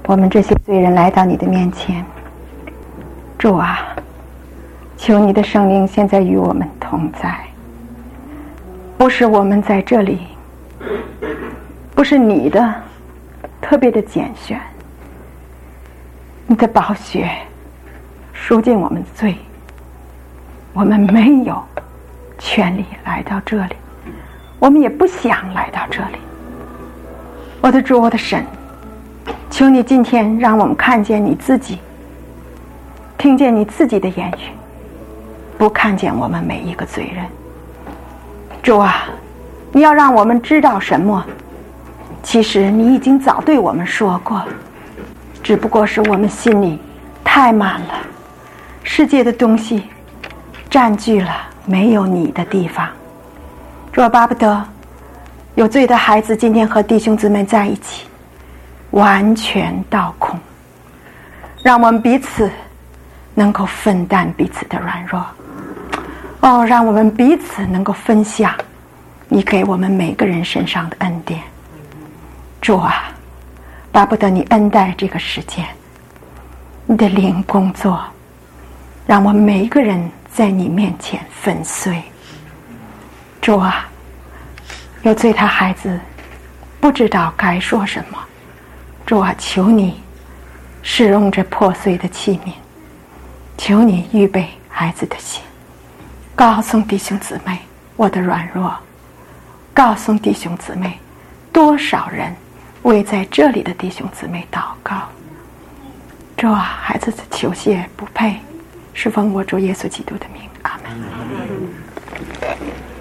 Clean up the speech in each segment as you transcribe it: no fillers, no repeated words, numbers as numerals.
我们这些罪人来到你的面前。主啊，求你的圣灵现在与我们同在，不是我们在这里，不是你的特别的拣选，你的宝血赎尽我们罪，我们没有权利来到这里，我们也不想来到这里。我的主，我的神，求你今天让我们看见你自己，听见你自己的言语，不看见我们每一个罪人。主啊，你要让我们知道什么？其实你已经早对我们说过，只不过是我们心里太满了，世界的东西占据了没有你的地方。主啊，巴不得有罪的孩子今天和弟兄姊妹在一起，完全倒空，让我们彼此能够分担彼此的软弱。让我们彼此能够分享你给我们每个人身上的恩典。主啊，巴不得你恩待这个世界，你的灵工作，让我们每一个人在你面前粉碎。主啊，有罪他孩子不知道该说什么，主啊，求你使用这破碎的器皿，求你预备孩子的心，告诉弟兄姊妹我的软弱，告诉弟兄姊妹多少人为在这里的弟兄姊妹祷告。主啊，孩子的求谢不配，是奉我主耶稣基督的名，阿门。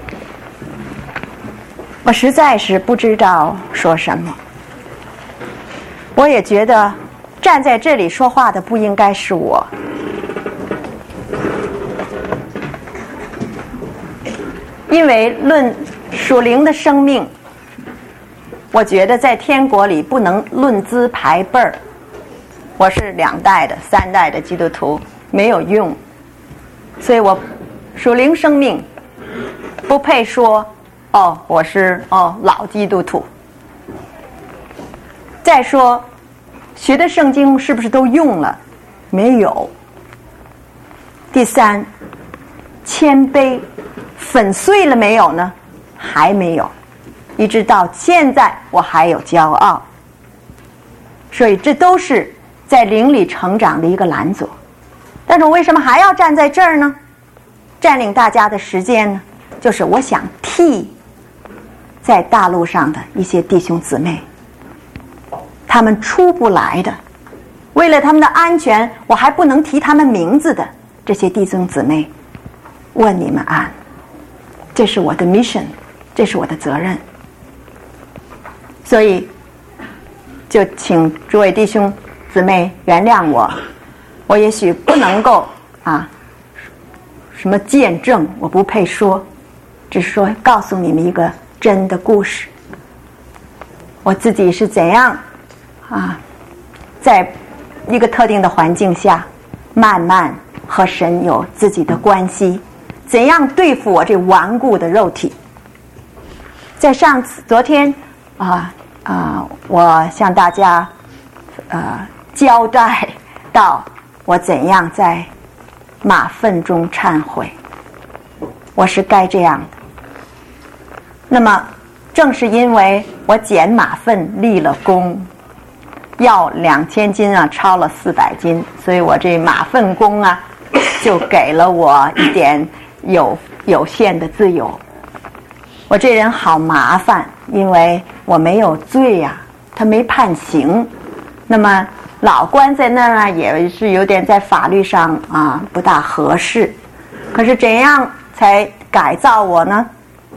我实在是不知道说什么，我也觉得站在这里说话的不应该是我，因为论属灵的生命，我觉得在天国里不能论资排辈儿。我是2代的、3代的基督徒，没有用，所以我属灵生命不配说我是老基督徒。再说学的圣经是不是都用了？没有。第三，谦卑粉碎了没有呢？还没有。一直到现在我还有骄傲，所以这都是在灵里成长的一个拦阻。但是我为什么还要站在这儿呢？占领大家的时间呢？就是我想替在大陆上的一些弟兄姊妹，他们出不来的，为了他们的安全，我还不能提他们名字的这些弟兄姊妹，问你们安。这是我的 mission， 这是我的责任。所以就请诸位弟兄姊妹原谅我，我也许不能够什么见证，我不配说，只是说告诉你们一个真的故事，我自己是怎样在一个特定的环境下慢慢和神有自己的关系，怎样对付我这顽固的肉体。在昨天我向大家交代到我怎样在马粪中忏悔，我是该这样的。那么正是因为我捡马粪立了功，要2000斤超了400斤，所以我这马粪功就给了我一点有限的自由。我这人好麻烦，因为我没有罪他没判刑，那么老关在那儿也是有点在法律上不大合适。可是怎样才改造我呢？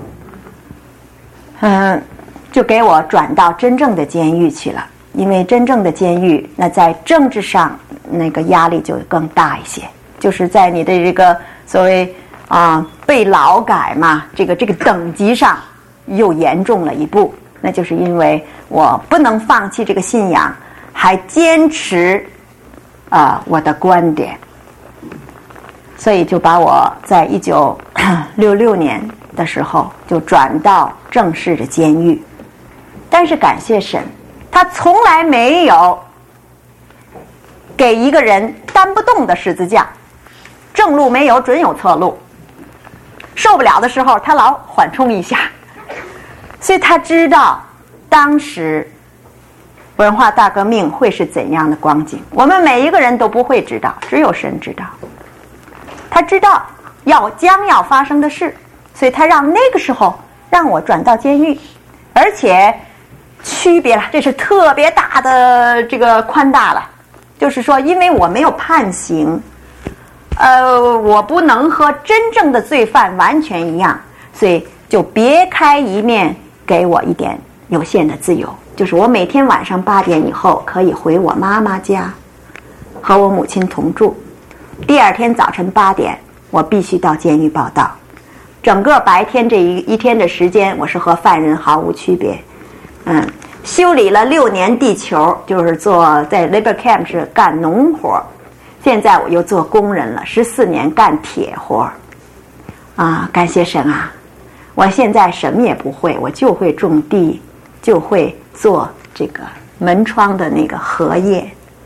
就给我转到真正的监狱去了，因为真正的监狱那在政治上那个压力就更大一些，就是在你的这个所谓被劳改嘛，这个等级上又严重了一步。那就是因为我不能放弃这个信仰，还坚持我的观点，所以就把我在1966年的时候就转到正式的监狱。但是感谢神，他从来没有给一个人担不动的十字架，正路没有准有侧路，受不了的时候他老缓冲一下，所以他知道当时文化大革命会是怎样的光景，我们每一个人都不会知道，只有神知道。他知道将要发生的事，所以他让那个时候让我转到监狱，而且区别了，这是特别大的这个宽大了，就是说因为我没有判刑，我不能和真正的罪犯完全一样，所以就别开一面，给我一点有限的自由，就是我每天晚上8点以后可以回我妈妈家和我母亲同住，第二天早晨8点我必须到监狱报到，整个白天这一天的时间我是和犯人毫无区别。修理了6年地球，就是在 Labor Camp 是干农活，现在我又做工人了，14年干铁活啊！感谢神啊！我现在什么也不会，我就会种地，就会做这个门窗的那个荷叶。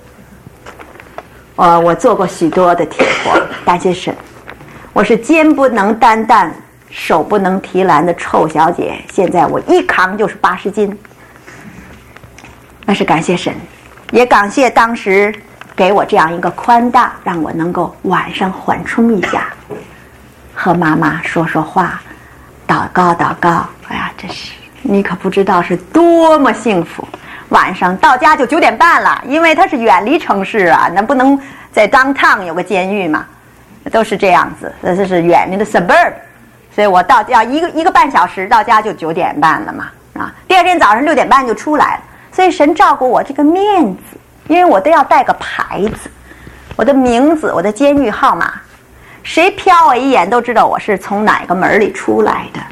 我做过许多的铁活，感谢神。我是肩不能担担，手不能提篮的臭小姐，现在我一扛就是80斤。那是感谢神，也感谢当时给我这样一个宽大，让我能够晚上缓冲一下，和妈妈说说话，祷告祷告。哎呀，这是你可不知道是多么幸福。晚上到家就9点半了，因为它是远离城市啊，那不能在 downtown 有个监狱嘛，都是这样子，这是远离的 suburb， 所以我到家一个半小时到家就9点半了嘛，啊，第二天早上6点半就出来了。所以神照顾我这个面子，因为我都要带个牌子，我的名字，我的监狱号码，谁瞟我一眼都知道我是从哪个门里出来的。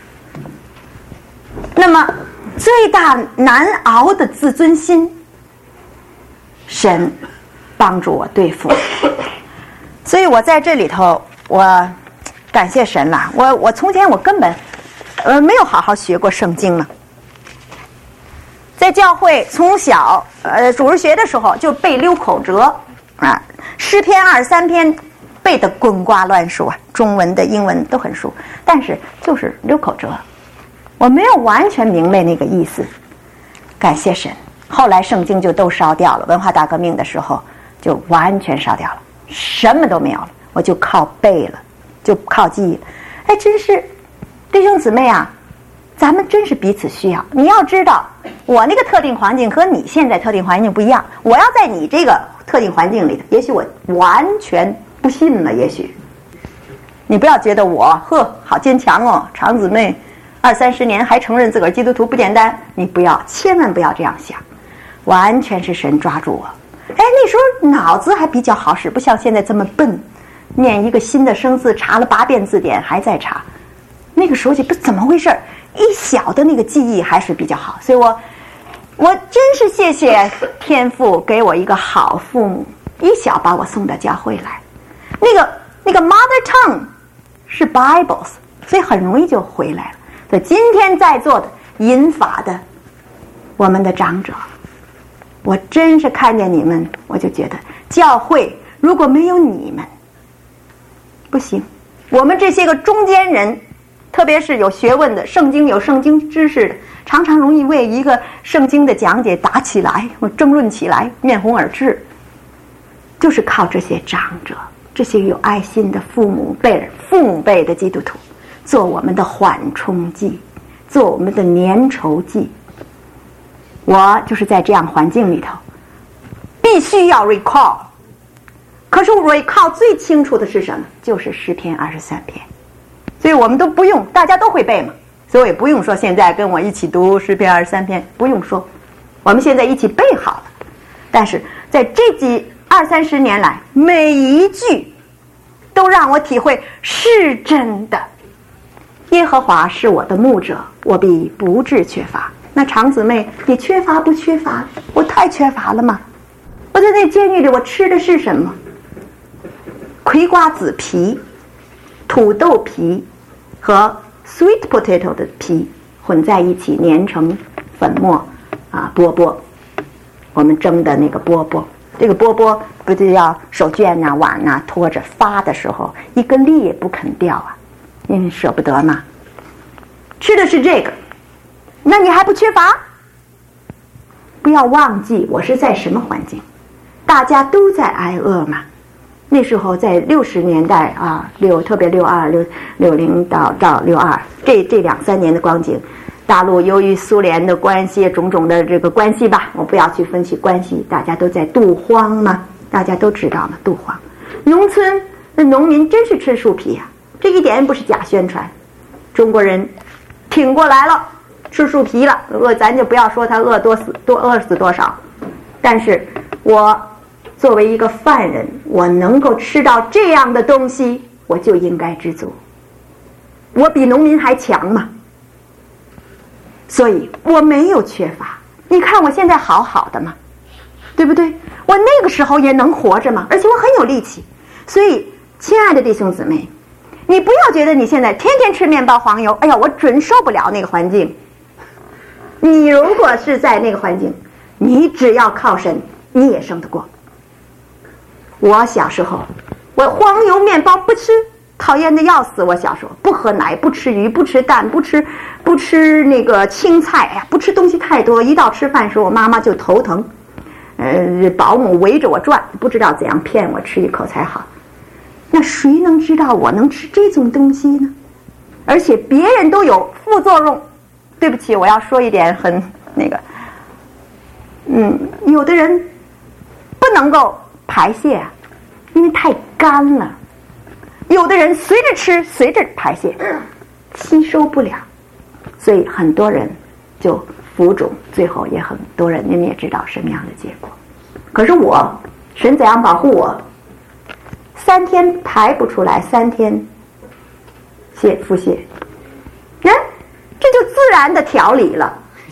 那么最大难熬的自尊心，神帮助我对付。所以我在这里头，我感谢神了。我从前我根本没有好好学过圣经嘛。在教会从小主日学的时候就背6口诀啊，诗篇23篇背得滚瓜乱熟啊，中文的英文都很熟，但是就是6口诀，我没有完全明白那个意思。感谢神，后来圣经就都烧掉了，文化大革命的时候就完全烧掉了，什么都没有了，我就靠背了，就靠记忆了。哎，真是弟兄姊妹啊，咱们真是彼此需要。你要知道，我那个特定环境和你现在特定环境不一样，我要在你这个特定环境里，也许我完全不信了，也许你不要觉得我好坚强哦，长姊妹20-30年还承认自个儿基督徒不简单，你千万不要这样想，完全是神抓住我。哎，那时候脑子还比较好使，不像现在这么笨，念一个新的生字查了8遍字典还在查，那个时候就不怎么回事，一小的那个记忆还是比较好。所以我真是谢谢天父给我一个好父母，一小把我送到教会来。那个 mother tongue 是 Bibles， 所以很容易就回来了。所以今天在座的银发的我们的长者，我真是看见你们，我就觉得教会如果没有你们不行。我们这些个中间人，特别是有学问的，有圣经知识的，常常容易为一个圣经的讲解打起来，或争论起来，面红耳赤，就是靠这些长者，这些有爱心的父母辈的基督徒，做我们的缓冲剂，做我们的粘稠剂。我就是在这样环境里头，必须要 recall。可是 recall 最清楚的是什么？就是诗篇23篇。所以我们都不用，大家都会背嘛，所以我也不用说现在跟我一起读诗篇23篇，不用说，我们现在一起背好了。但是在这20-30年来，每一句都让我体会是真的。耶和华是我的牧者，我必不致缺乏。那长姊妹，你缺乏不缺乏？我太缺乏了吗？我在那监狱里，我吃的是什么？葵瓜子皮、土豆皮和 sweet potato 的皮混在一起，粘成粉末啊，饽饽，我们蒸的那个饽饽， 这个波波不就要手绢呐、碗呐拖着发的时候，一个粒也不肯掉啊，因为舍不得嘛。吃的是这个，那你还不缺乏？不要忘记我是在什么环境，大家都在挨饿嘛。那时候在60年代啊，特别62、60到62这2-3年的光景，大陆由于苏联的关系种种的这个关系吧，我不要去分析关系，大家都在肚荒嘛，大家都知道嘛，肚荒。农村的农民真是吃树皮呀，这一点不是假宣传。中国人挺过来了，吃树皮了，咱就不要说他饿死多少，但是我作为一个犯人，我能够吃到这样的东西，我就应该知足。我比农民还强嘛，所以我没有缺乏。你看我现在好好的嘛，对不对？我那个时候也能活着嘛，而且我很有力气。所以，亲爱的弟兄姊妹，你不要觉得你现在天天吃面包黄油，哎呀，我准受不了那个环境。你如果是在那个环境，你只要靠神，你也胜得过。我小时候，我黄油面包不吃，讨厌的要死。我小时候不喝奶，不吃鱼，不吃蛋，不吃那个青菜，哎呀，不吃东西太多。一到吃饭时候，我妈妈就头疼，保姆围着我转，不知道怎样骗我吃一口才好。那谁能知道我能吃这种东西呢？而且别人都有副作用。对不起，我要说一点很那个，有的人不能够排泄啊，因为太干了。有的人随着吃随着排泄，吸收不了，所以很多人就浮肿，最后也很多人你们也知道什么样的结果。可是我，神怎样保护我？3天排不出来，3天腹泻，这就自然的调理了，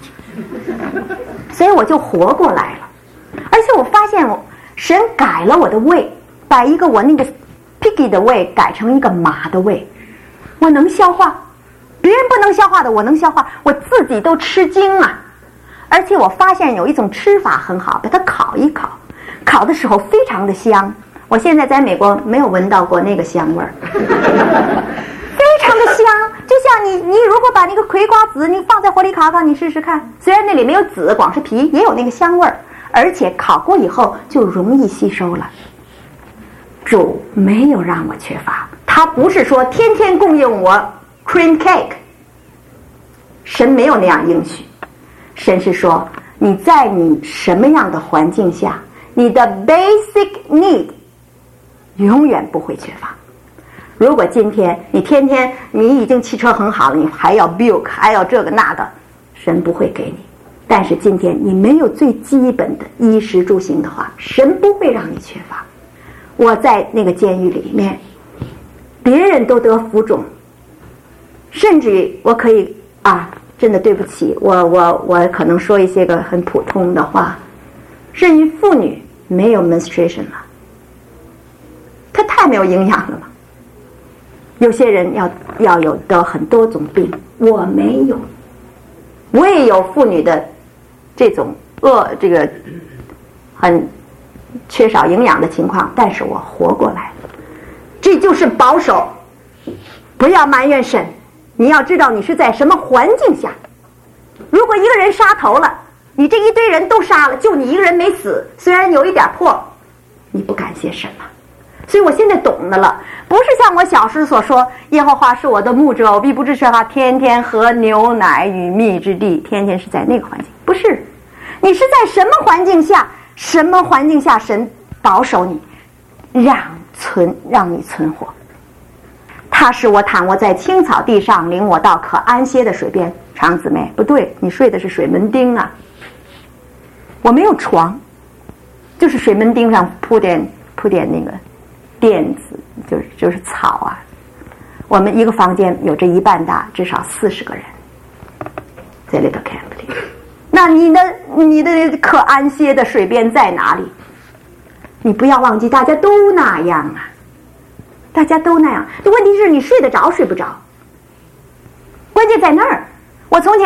所以我就活过来了。而且我发现神改了我的胃，把一个我那个 piggy 的胃改成一个马的胃，我能消化，别人不能消化的我能消化，我自己都吃惊啊。而且我发现有一种吃法很好，把它烤一烤，烤的时候非常的香。我现在在美国没有闻到过那个香味儿，非常的香。就像你如果把那个葵瓜子你放在火里烤烤，你试试看，虽然那里没有籽，光是皮，也有那个香味儿，而且烤过以后就容易吸收了。主没有让我缺乏，他不是说天天供应我 cream cake， 神没有那样应许。神是说你在你什么样的环境下，你的 basic need 永远不会缺乏。如果今天你天天你已经汽车很好了，你还要 Buick， 还要这个那个，神不会给你。但是今天你没有最基本的衣食住行的话，神不会让你缺乏。我在那个监狱里面，别人都得浮肿，甚至我可以真的对不起，我可能说一些个很普通的话，甚至妇女没有 menstruation 了，她太没有营养了嘛。有些人要有得很多种病，我没有，我也有妇女的这种这个很缺少营养的情况，但是我活过来了。这就是保守，不要埋怨神。你要知道你是在什么环境下。如果一个人杀头了，你这一堆人都杀了，就你一个人没死，虽然有一点破，你不感谢神吗？所以我现在懂得了，不是像我小时所说，耶和华是我的牧者，我必不致缺乏，天天喝牛奶与蜜之地，天天是在那个环境。不是，你是在什么环境下，什么环境下神保守你，让你存活。他使我躺卧在青草地上，领我到可安歇的水边。长姊妹，不对，你睡的是水门钉啊，我没有床，就是水门钉上铺点那个垫子，就是草啊。我们一个房间有这一半大，至少40个人在 little camp 里。那你的可安歇的水边在哪里？你不要忘记，大家都那样啊，大家都那样。问题是你睡得着睡不着，关键在那儿。我从前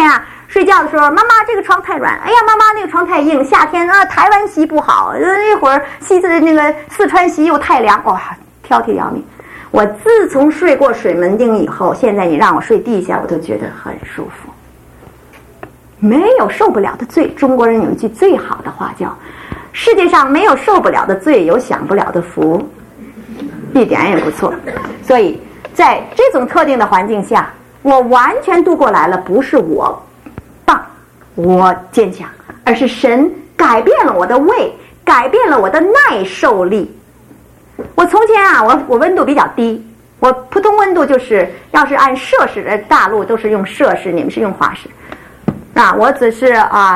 睡觉的时候，妈妈这个床太软，哎呀，妈妈那个床太硬，夏天啊台湾席不好，那会儿西子的那个四川席又太凉，哇，挑剔要命。我自从睡过水门汀以后，现在你让我睡地下，我都觉得很舒服，没有受不了的罪。中国人有一句最好的话叫世界上没有受不了的罪，有享不了的福，一点也不错。所以在这种特定的环境下，我完全度过来了，不是我棒我坚强，而是神改变了我的胃，改变了我的耐受力。我从前啊，我温度比较低，我普通温度就是要是按摄氏的，大陆都是用摄氏，你们是用华氏啊，我只是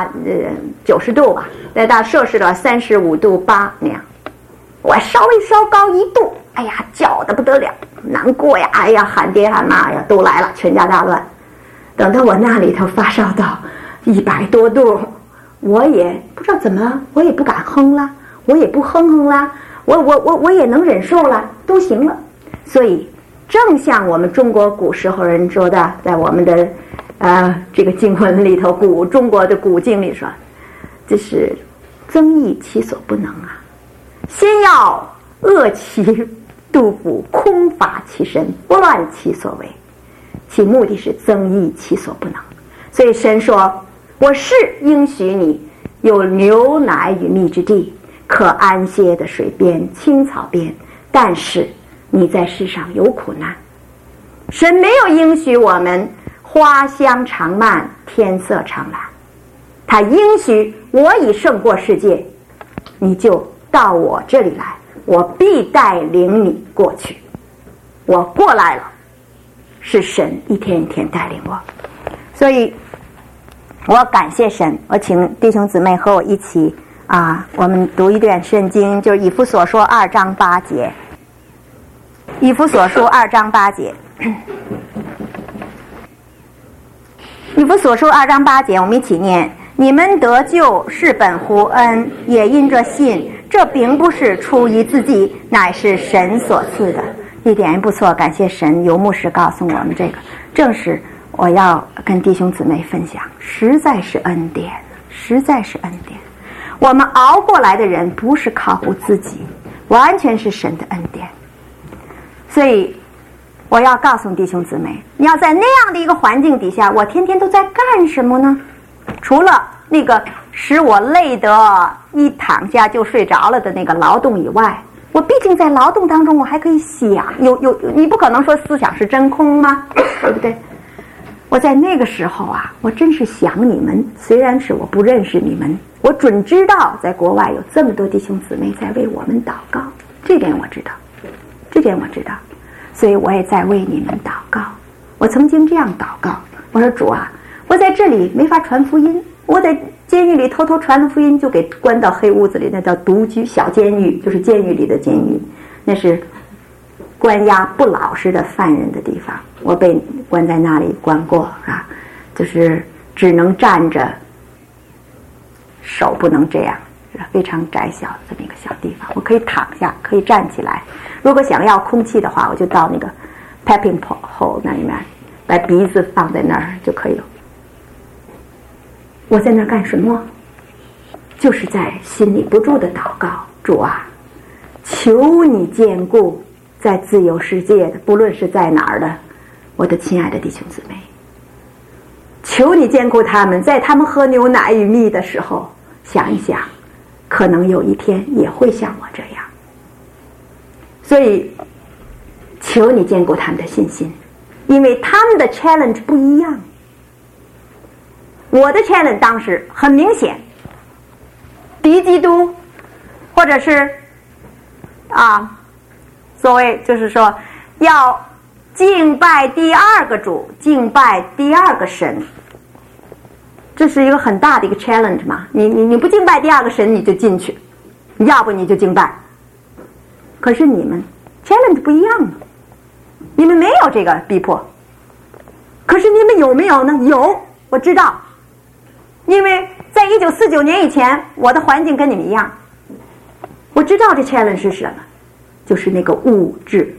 90度吧，再到摄氏的35度8那样，我稍微烧高1度，哎呀叫得不得了，难过呀，哎呀喊爹喊妈呀都来了，全家大乱。等到我那里头发烧到100多度，我也不知道怎么了，我也不敢哼啦，我也不哼哼啦，我也能忍受了，都行了。所以正像我们中国古时候人说的，在我们的这个经文里头，中国的古经里说，这是增益其所不能啊，先要遏其杜甫，空乏其身，不乱其所为，其目的是增益其所不能。所以神说，我是应许你有牛奶与蜜之地，可安歇的水边青草边，但是你在世上有苦难。神没有应许我们花香长漫，天色长蓝，他应许我已胜过世界，你就到我这里来，我必带领你过去。我过来了，是神一天一天带领我。所以我感谢神，我请弟兄姊妹和我一起我们读一段圣经，就是以弗所书2章8节。以弗所书2章8节，以弗所书2章8节，我们一起念：你们得救是本乎恩，也因着信，这并不是出于自己，乃是神所赐的。一点也不错，感谢神。游牧师告诉我们这个，正是我要跟弟兄姊妹分享，实在是恩典，实在是恩典。我们熬过来的人不是靠乎自己，完全是神的恩典。所以我要告诉弟兄姊妹，你要在那样的一个环境底下，我天天都在干什么呢？除了那个使我累得一躺下就睡着了的那个劳动以外，我毕竟在劳动当中我还可以想，你不可能说思想是真空吗？对不对？我在那个时候我真是想你们，虽然是我不认识你们，我准知道在国外有这么多弟兄姊妹在为我们祷告，这点我知道，这点我知道，所以我也在为你们祷告。我曾经这样祷告，我说主啊，我在这里没法传福音，我在监狱里偷偷传了福音，就给关到黑屋子里，那叫独居小监狱，就是监狱里的监狱，那是关押不老实的犯人的地方。我被关在那里关过就是只能站着，手不能这样，非常窄小的这么一个小地方。我可以躺下，可以站起来，如果想要空气的话，我就到那个 piping hole 那里面，把鼻子放在那儿就可以了。我在那儿干什么？就是在心里不住的祷告，主啊，求你眷顾在自由世界的，不论是在哪儿的我的亲爱的弟兄姊妹，求你眷顾他们，在他们喝牛奶与蜜的时候，想一想，可能有一天也会像我这样。所以求你眷顾他们的信心，因为他们的 challenge 不一样。我的 challenge 当时很明显，敌基督，或者是所谓就是说要敬拜第二个主，敬拜第二个神，这是一个很大的一个 challenge 嘛。你不敬拜第二个神，你就进去，要不你就敬拜。可是你们 challenge 不一样的，你们没有这个逼迫，可是你们有没有呢？有，我知道，因为在1949年以前，我的环境跟你们一样，我知道这 challenge 是什么，就是那个物质，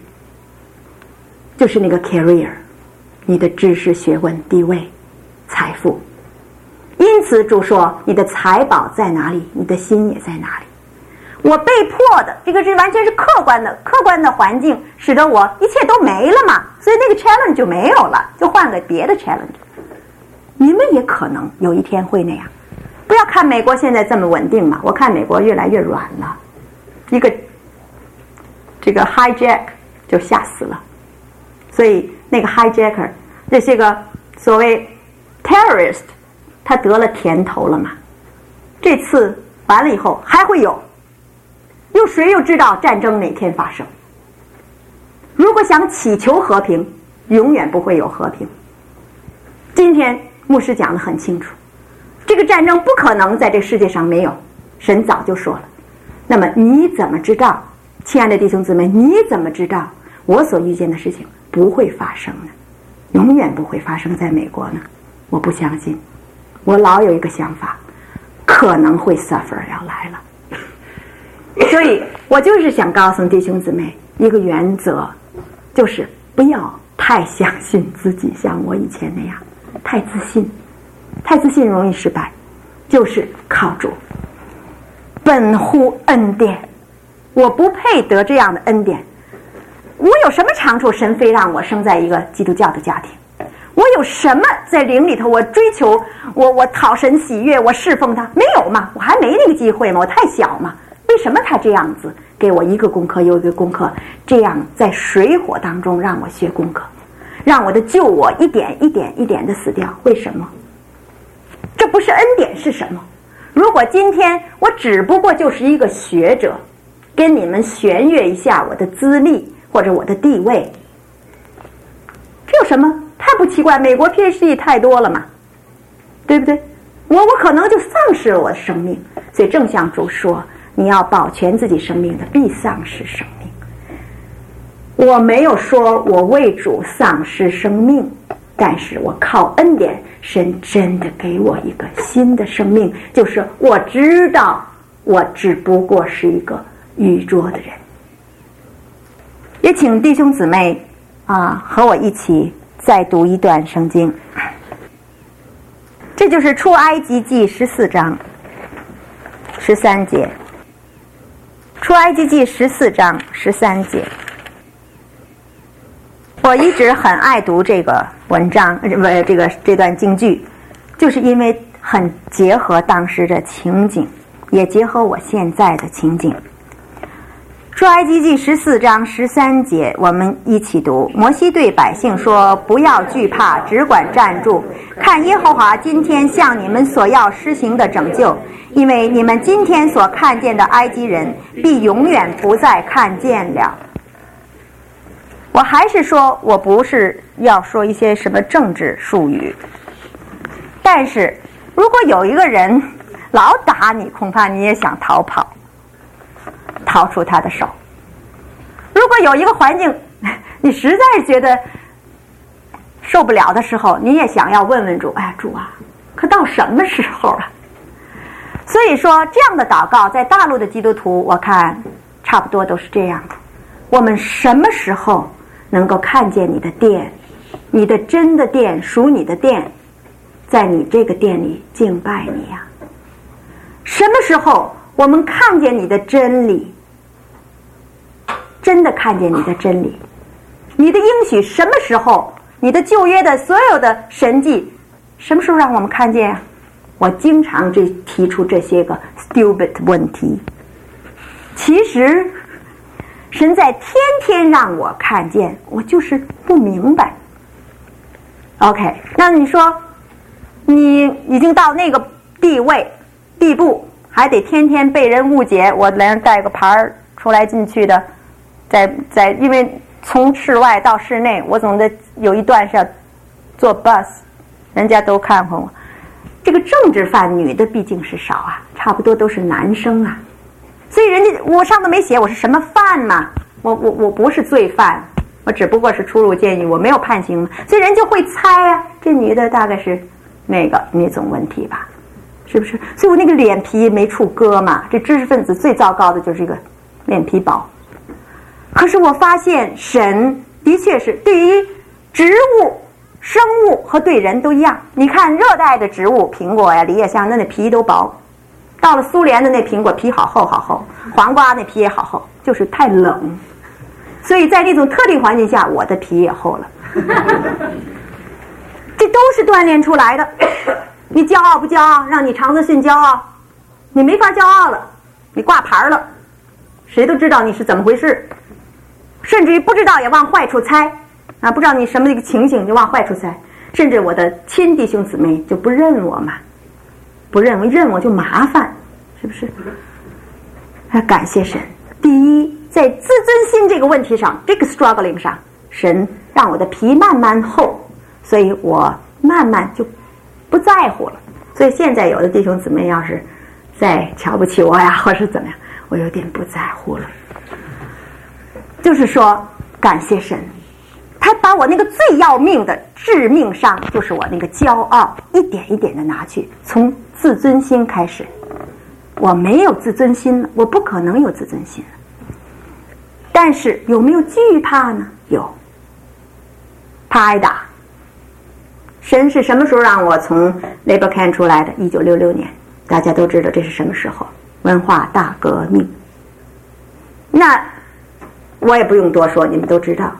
就是那个 career， 你的知识、学问、地位、财富， 因此主说，你的财宝在哪里，你的心也在哪里。我被迫的，这个是完全是客观的环境使得我一切都没了嘛，所以那个 challenge 就没有了，就换个别的 challenge。 你们也可能有一天会那样。不要看美国现在这么稳定嘛，我看美国越来越软了，这个 hijack 就吓死了。所以那个 hijacker 这些个所谓 terrorist 他得了甜头了嘛，这次完了以后还会有谁又知道战争哪天发生？如果想祈求和平，永远不会有和平。今天牧师讲得很清楚，这个战争不可能在这世界上没有，神早就说了。那么你怎么知道，亲爱的弟兄姊妹，你怎么知道我所遇见的事情不会发生呢？永远不会发生在美国呢？我不相信。我老有一个想法，可能会 suffer 要来了。所以我就是想告诉弟兄姊妹一个原则，就是不要太相信自己，像我以前那样太自信容易失败。就是靠主，本乎恩典，我不配得这样的恩典。我有什么长处？神非让我生在一个基督教的家庭。我有什么在灵里头？我追求我讨神喜悦，我侍奉他，没有嘛？我还没那个机会嘛？我太小嘛？为什么他这样子给我一个功课又一个功课，这样在水火当中让我学功课，让我的救我一点一点的死掉？为什么？这不是恩典是什么？如果今天我只不过就是一个学者，跟你们弦乐一下我的资历或者我的地位，这有什么？太不奇怪，美国 PhD 太多了嘛，对不对？我可能就丧失了我的生命。所以正像主说，你要保全自己生命的，必丧失生命。我没有说我为主丧失生命，但是我靠恩典，神真的给我一个新的生命，就是我知道我只不过是一个愚拙的人。也请弟兄姊妹和我一起再读一段圣经，这就是出埃及记14章13节。出埃及记14章13节，我一直很爱读这个文章，这段经句，就是因为很结合当时的情景，也结合我现在的情景。出埃及记14章13节，我们一起读。摩西对百姓说：不要惧怕，只管站住，看耶和华今天向你们所要施行的拯救，因为你们今天所看见的埃及人，必永远不再看见了。我还是说，我不是要说一些什么政治术语，但是如果有一个人老打你，恐怕你也想逃跑，逃出他的手。如果有一个环境你实在是觉得受不了的时候，你也想要问问主，哎，主啊，可到什么时候啊？所以说这样的祷告在大陆的基督徒，我看差不多都是这样的。我们什么时候能够看见你的殿，你的真的殿，属你的殿，在你这个殿里敬拜你呀？什么时候我们看见你的真理，真的看见你的真理，你的应许，什么时候你的旧约的所有的神迹，什么时候让我们看见啊？我经常提出这些个 stupid 问题，其实神在天天让我看见，我就是不明白。 OK， 那你说你已经到那个地步，还得天天被人误解，我连带个牌出来进去的，因为从室外到室内，我总得有一段是要坐 bus， 人家都看过我。这个政治犯女的毕竟是少啊，差不多都是男生啊，所以人家我上头没写我是什么犯嘛，我不是罪犯，我只不过是出入监狱，我没有判刑，所以人就会猜啊，这女的大概是那种问题吧，是不是？所以我那个脸皮没处割嘛，这知识分子最糟糕的就是这个脸皮薄。可是我发现神的确是对于植物生物和对人都一样。你看热带的植物，苹果呀、梨呀、香，那皮都薄；到了苏联的那苹果皮好厚好厚，黄瓜那皮也好厚，就是太冷。所以在那种特定环境下，我的皮也厚了。这都是锻炼出来的。你骄傲不骄傲？让你常德逊骄傲，你没法骄傲了，你挂牌了，谁都知道你是怎么回事，甚至于不知道也往坏处猜啊！不知道你什么一个情形就往坏处猜，甚至我的亲弟兄姊妹就不认我嘛，不认我就麻烦，是不是？感谢神，第一，在自尊心这个问题上，这个 struggling 上，神让我的皮慢慢厚，所以我慢慢就不在乎了。所以现在有的弟兄姊妹要是再瞧不起我呀，或是怎么样，我有点不在乎了。就是说感谢神，他把我那个最要命的致命伤，就是我那个骄傲，一点一点的拿去，从自尊心开始。我没有自尊心了，我不可能有自尊心了。但是有没有惧怕呢？有，怕挨打。神是什么时候让我从 Labor Camp 出来的？1966年，大家都知道这是什么时候？文化大革命。那我也不用多说，你们都知道。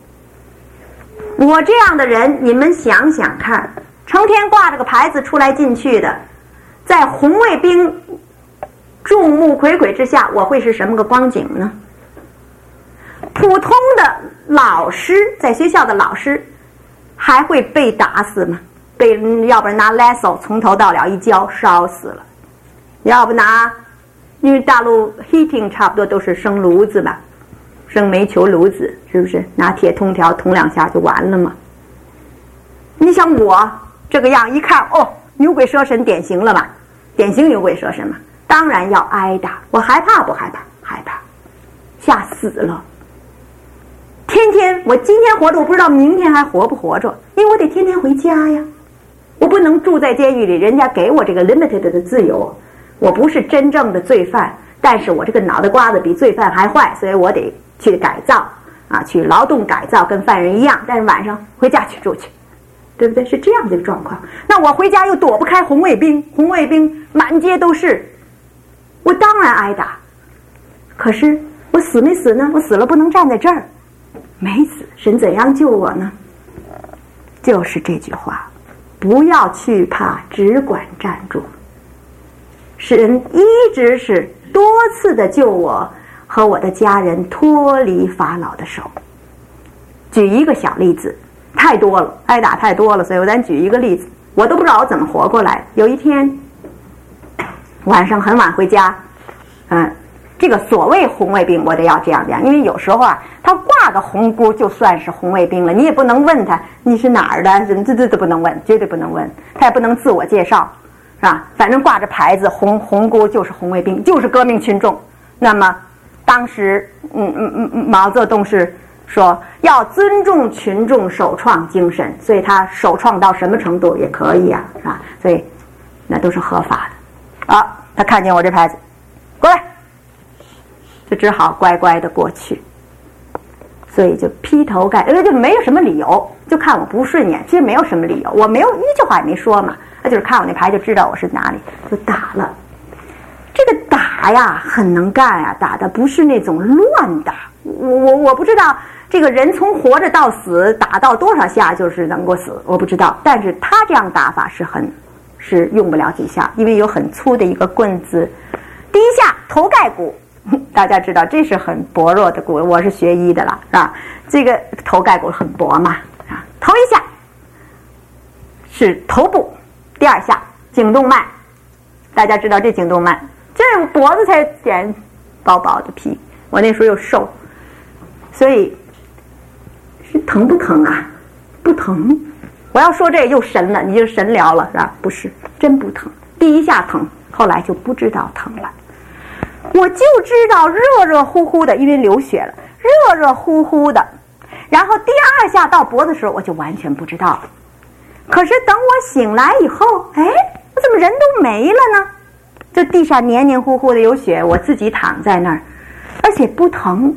我这样的人，你们想想看，成天挂着个牌子出来进去的，在红卫兵众目睽睽之下，我会是什么个光景呢？普通的老师，在学校的老师还会被打死吗？要不然拿 lasso 从头到了一浇烧死了，要不拿，因为大陆 heating 差不多都是生炉子吧，生煤球炉子，是不是拿铁通条捅两下就完了吗？你想我这个样一看，哦，牛鬼蛇神典型了吧，典型牛鬼蛇神嘛，当然要挨打。我害怕不害怕？害怕，吓死了。天天我今天活着，我不知道明天还活不活着，因为我得天天回家呀。我不能住在监狱里，人家给我这个 limited 的自由，我不是真正的罪犯，但是我这个脑袋瓜子比罪犯还坏，所以我得去改造啊，去劳动改造，跟犯人一样，但是晚上回家去住去，对不对？是这样的一个状况。那我回家又躲不开红卫兵，红卫兵满街都是，我当然挨打。可是我死没死呢？我死了不能站在这儿，没死，神怎样救我呢？就是这句话，不要惧怕，只管站住。神一直是多次的救我和我的家人脱离法老的手。举一个小例子，太多了，挨打太多了，所以咱举一个例子，我都不知道我怎么活过来。有一天晚上很晚回家，这个所谓红卫兵我得要这样，因为有时候啊，他挂个红箍就算是红卫兵了，你也不能问他你是哪儿的，这都不能问，绝对不能问，他也不能自我介绍，是吧？反正挂着牌子红箍就是红卫兵，就是革命群众。那么当时毛泽东是说要尊重群众首创精神，所以他首创到什么程度也可以啊，是吧？所以那都是合法的。啊，他看见我这牌子，过来，就只好乖乖的过去。所以就劈头盖脸，就没有什么理由，就看我不顺眼，其实没有什么理由，我没有一句话也没说嘛，他就是看我那牌就知道我是哪里，就打了。这个打呀很能干呀，打的不是那种乱打，我不知道这个人从活着到死打到多少下就是能够死，我不知道，但是他这样打法是用不了几下，因为有很粗的一个棍子。第一下头盖骨，大家知道这是很薄弱的骨，我是学医的了，是吧？这个头盖骨很薄嘛，啊，头一下是头部，第二下颈动脉，大家知道这颈动脉，这脖子才点薄薄的皮，我那时候又瘦，所以是疼不疼啊？不疼。我要说这又神了，你就神疗了是吧？不是，真不疼。第一下疼，后来就不知道疼了。我就知道热乎乎的，因为流血了，热乎乎的。然后第二下到脖子的时候，我就完全不知道了。可是等我醒来以后，哎，我怎么人都没了呢？就地上黏黏糊糊的有血，我自己躺在那儿，而且不疼，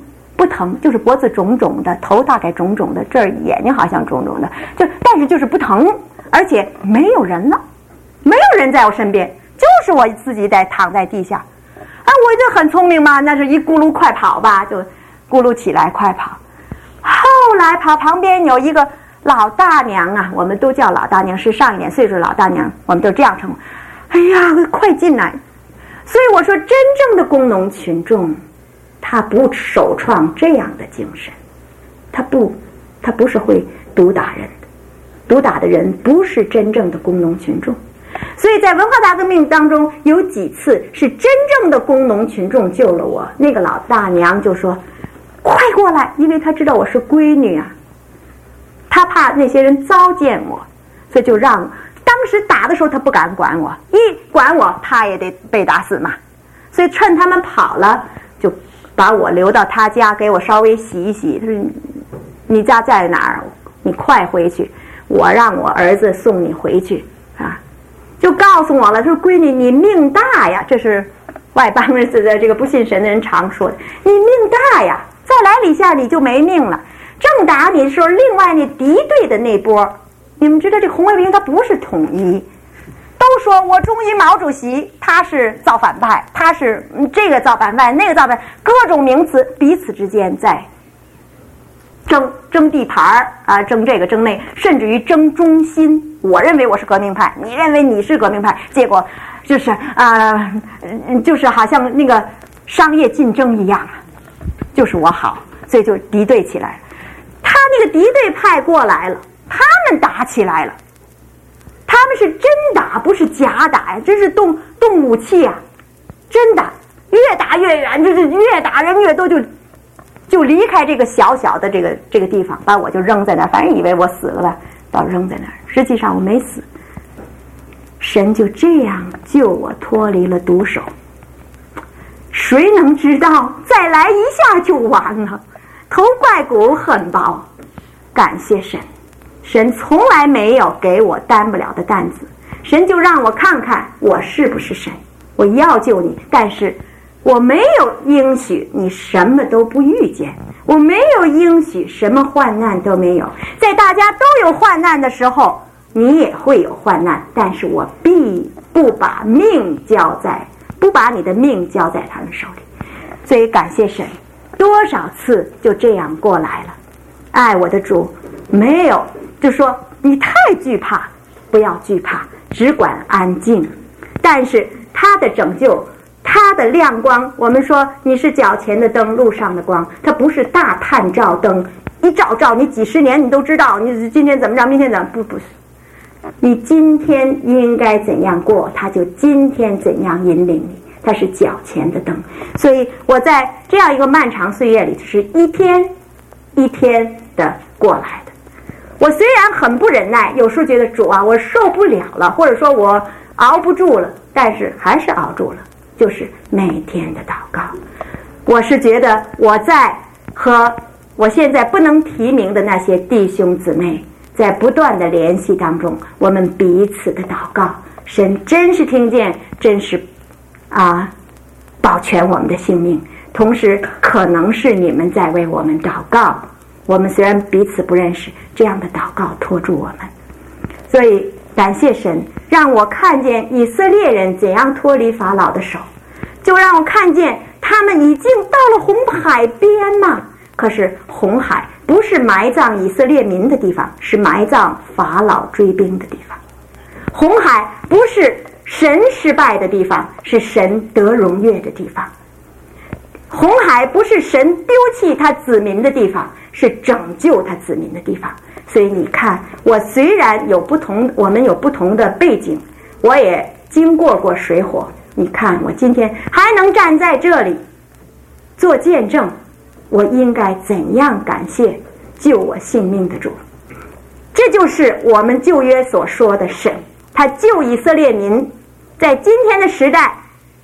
不疼，就是脖子肿肿的，头大概肿肿的，这儿眼睛好像肿肿的，但是就是不疼，而且没有人了，没有人在我身边，就是我自己在躺在地下。啊，我就很聪明嘛，那是一咕噜快跑吧，就咕噜起来快跑。后来跑旁边有一个老大娘啊，我们都叫老大娘，是上一点岁数的老大娘，我们都这样称呼。哎呀，快进来！所以我说，真正的工农群众，他不首创这样的精神，他不是会毒打人的，毒打的人不是真正的工农群众。所以在文化大革命当中，有几次是真正的工农群众救了我。那个老大娘就说：“快过来！”因为她知道我是闺女啊，她怕那些人糟践我，所以就让。当时打的时候，她不敢管我，一管我，她也得被打死嘛。所以趁他们跑了，就把我留到她家，给我稍微洗一洗。她说：“你家在哪儿？你快回去，我让我儿子送你回去啊。”就告诉我了，说闺女你命大呀，这是外邦人的这个不信神的人常说的，你命大呀，再来几下你就没命了。正打你的时候，另外那敌对的那波，你们知道这红卫兵他不是统一，都说我忠于毛主席，他是造反派，他是这个造反派那个造反，各种名词彼此之间在争地盘啊，争这个争那，甚至于争中心。我认为我是革命派，你认为你是革命派，结果就是就是好像那个商业竞争一样，就是我好，所以就敌对起来。他那个敌对派过来了，他们打起来了，他们是真打，不是假打呀，这是动武器啊，真打，越打越远，就是越打人越多，就离开这个小小的这个地方，把我就扔在那儿，反正以为我死了吧，倒扔在那儿，实际上我没死。神就这样救我脱离了毒手，谁能知道再来一下就完了，头盖骨很薄。感谢神，神从来没有给我担不了的担子，神就让我看看我是不是神，我要救你，但是我没有应许你什么都不遇见，我没有应许什么患难都没有。在大家都有患难的时候，你也会有患难，但是我必不把你的命交在他们手里。所以感谢神，多少次就这样过来了。爱我的主，没有就说你太惧怕，不要惧怕，只管安静。但是他的拯救，它的亮光，我们说你是脚前的灯，路上的光，它不是大探照灯，一照你几十年你都知道你今天怎么着明天怎么，不是，你今天应该怎样过，它就今天怎样引领你，它是脚前的灯。所以我在这样一个漫长岁月里，是一天一天的过来的。我虽然很不忍耐，有时候觉得主啊我受不了了，或者说我熬不住了，但是还是熬住了，就是每天的祷告。我是觉得我在和我现在不能提名的那些弟兄姊妹在不断的联系当中，我们彼此的祷告，神真是听见，真是保全我们的性命，同时可能是你们在为我们祷告，我们虽然彼此不认识，这样的祷告托住我们。所以感谢神，让我看见以色列人怎样脱离法老的手，就让我看见他们已经到了红海边嘛。可是红海不是埋葬以色列民的地方，是埋葬法老追兵的地方。红海不是神失败的地方，是神得荣耀的地方。红海不是神丢弃他子民的地方，是拯救他子民的地方。所以你看，我虽然有不同，我们有不同的背景，我也经过水火，你看我今天还能站在这里做见证，我应该怎样感谢救我性命的主。这就是我们旧约所说的神，他救以色列民，在今天的时代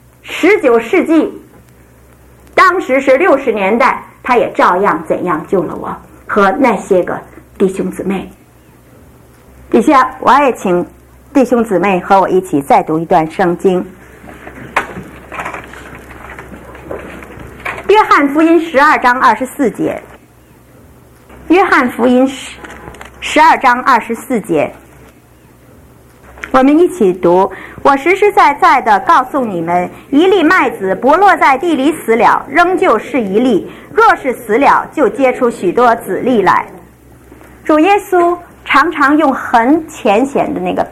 19世纪，当时是60年代，他也照样怎样救了我和那些个弟兄姊妹。底下我也请弟兄姊妹和我一起再读一段圣经。 约翰福音12章24节，约翰福音12章24节，我们一起读。我实实在在的告诉你们，一粒麦子不落在地里死了，仍旧是一粒；若是死了，就结出许多子粒来。主耶稣常常用很浅显的那个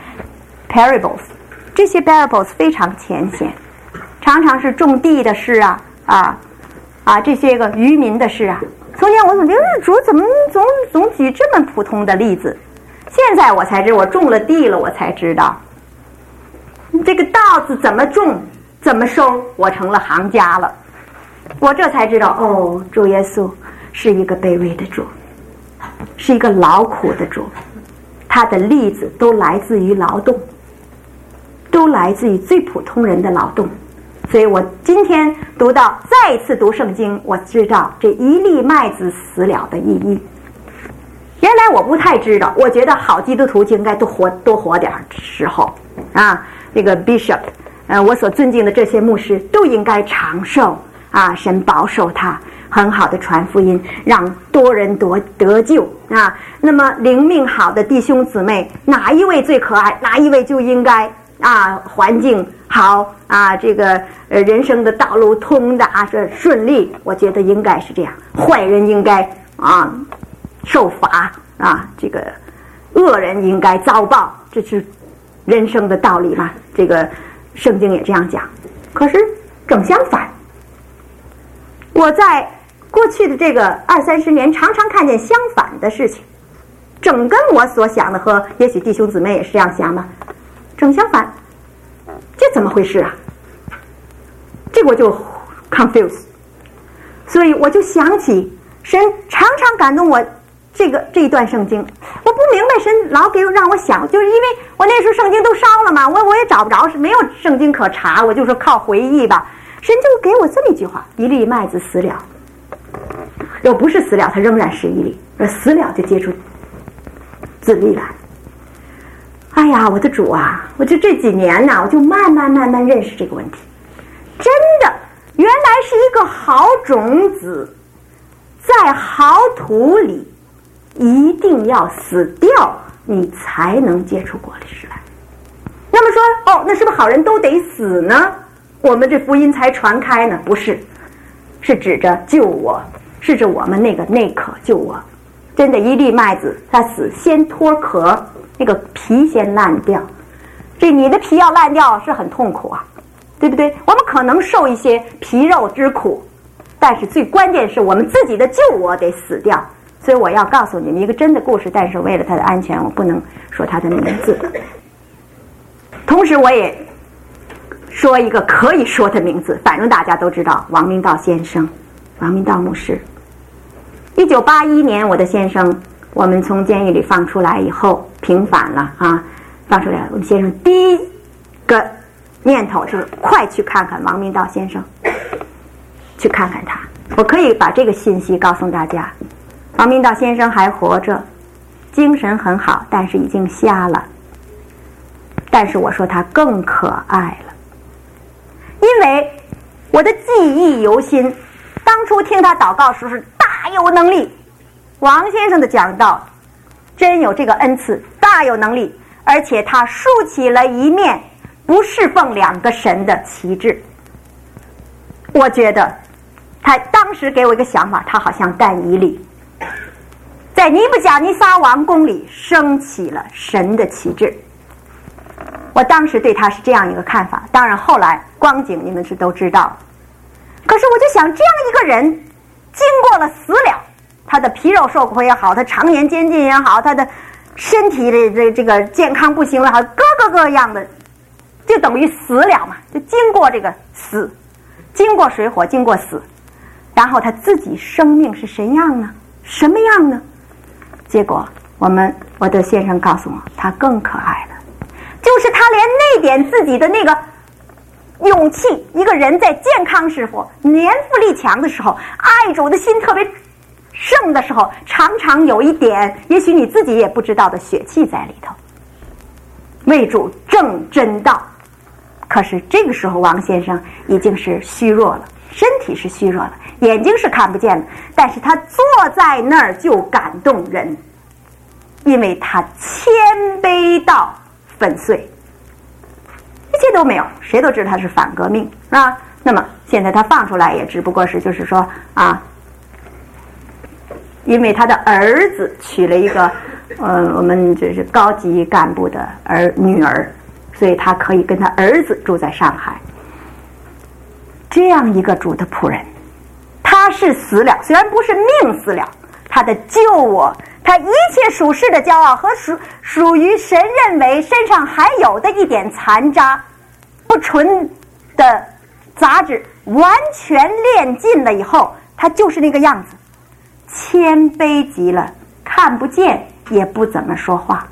parables， 这些 parables 非常浅显，常常是种地的事这些个渔民的事啊。从前我总觉得主怎么总举这么普通的例子，现在我才知道，我种了地了，我才知道这个稻子怎么种怎么收，我成了行家了。我这才知道，哦，主耶稣是一个卑微的主，是一个劳苦的主，他的例子都来自于劳动，都来自于最普通人的劳动。所以我今天再一次读圣经，我知道这一粒麦子死了的意义。原来我不太知道，我觉得好基督徒就应该多活点时候啊。这个 bishop， 我所尊敬的这些牧师都应该长寿啊，神保守他，很好的传福音，让多人得救啊。那么灵命好的弟兄姊妹，哪一位最可爱，哪一位就应该环境好啊，这个人生的道路通达顺利，我觉得应该是这样。坏人应该受罚啊，这个恶人应该遭报，这是人生的道理嘛，这个圣经也这样讲。可是正相反，我在过去的这个20-30年常常看见相反的事情，正跟我所想的和也许弟兄姊妹也是这样想吧，正相反，这怎么回事啊？这我就 confused， 所以我就想起神常常感动我这一段圣经，我不明白神老让我想，就是因为我那时候圣经都烧了嘛，我也找不着，是没有圣经可查，我就说靠回忆吧。神就给我这么一句话：一粒麦子死了，若不是死了，它仍然是一粒；若死了，就结出子粒来。哎呀，我的主啊！我就这几年呢，我就慢慢认识这个问题。真的，原来是一个好种子，在好土里，一定要死掉，你才能结出果实来。那么说，那是不是好人都得死呢？我们这福音才传开呢？不是，是指着救我，是指我们那颗救我。真的，一粒麦子它死先脱壳，那个皮先烂掉。这你的皮要烂掉是很痛苦啊，对不对？我们可能受一些皮肉之苦，但是最关键是我们自己的救我得死掉。所以我要告诉你们一个真的故事，但是为了它的安全，我不能说它的名字。同时我也说一个可以说的名字，反正大家都知道，王明道先生，王明道牧师。1981年，我的先生，我们从监狱里放出来以后，平反了啊，放出来了。我们先生第一个念头就是快去看看王明道先生，去看看他。我可以把这个信息告诉大家，王明道先生还活着，精神很好，但是已经瞎了。但是我说他更可爱了，因为我的记忆犹新。当初听他祷告时是大有能力，王先生的讲道真有这个恩赐，大有能力，而且他竖起了一面不侍奉两个神的旗帜。我觉得他当时给我一个想法，他好像但以理在尼布甲尼撒王宫里升起了神的旗帜。我当时对他是这样一个看法，当然后来光景你们是都知道。可是我就想，这样一个人经过了死了，他的皮肉受苦也好，他常年监禁也好，他的身体的这个健康不行了好，各样的，就等于死了嘛，就经过这个死，经过水火，经过死，然后他自己生命是什么样呢？什么样呢？结果我的先生告诉我，他更可爱了，就是他连那点自己的那个勇气，一个人在健康时候，年富力强的时候，爱主的心特别盛的时候，常常有一点也许你自己也不知道的血气在里头，为主正真道。可是这个时候王先生已经是虚弱了， 身体是虚弱的，眼睛是看不见的，但是他坐在那儿就感动人，因为他谦卑到粉碎，一切都没有，谁都知道他是反革命啊。那么现在他放出来也只不过是就是说啊，因为他的儿子娶了一个我们这是高级干部的女儿，所以他可以跟他儿子住在上海。这样一个主的仆人，他是死了，虽然不是命死了，他的救我，他一切属世的骄傲和属于神认为身上还有的一点残渣不纯的杂质完全炼尽了以后，他就是那个样子，谦卑极了，看不见也不怎么说话。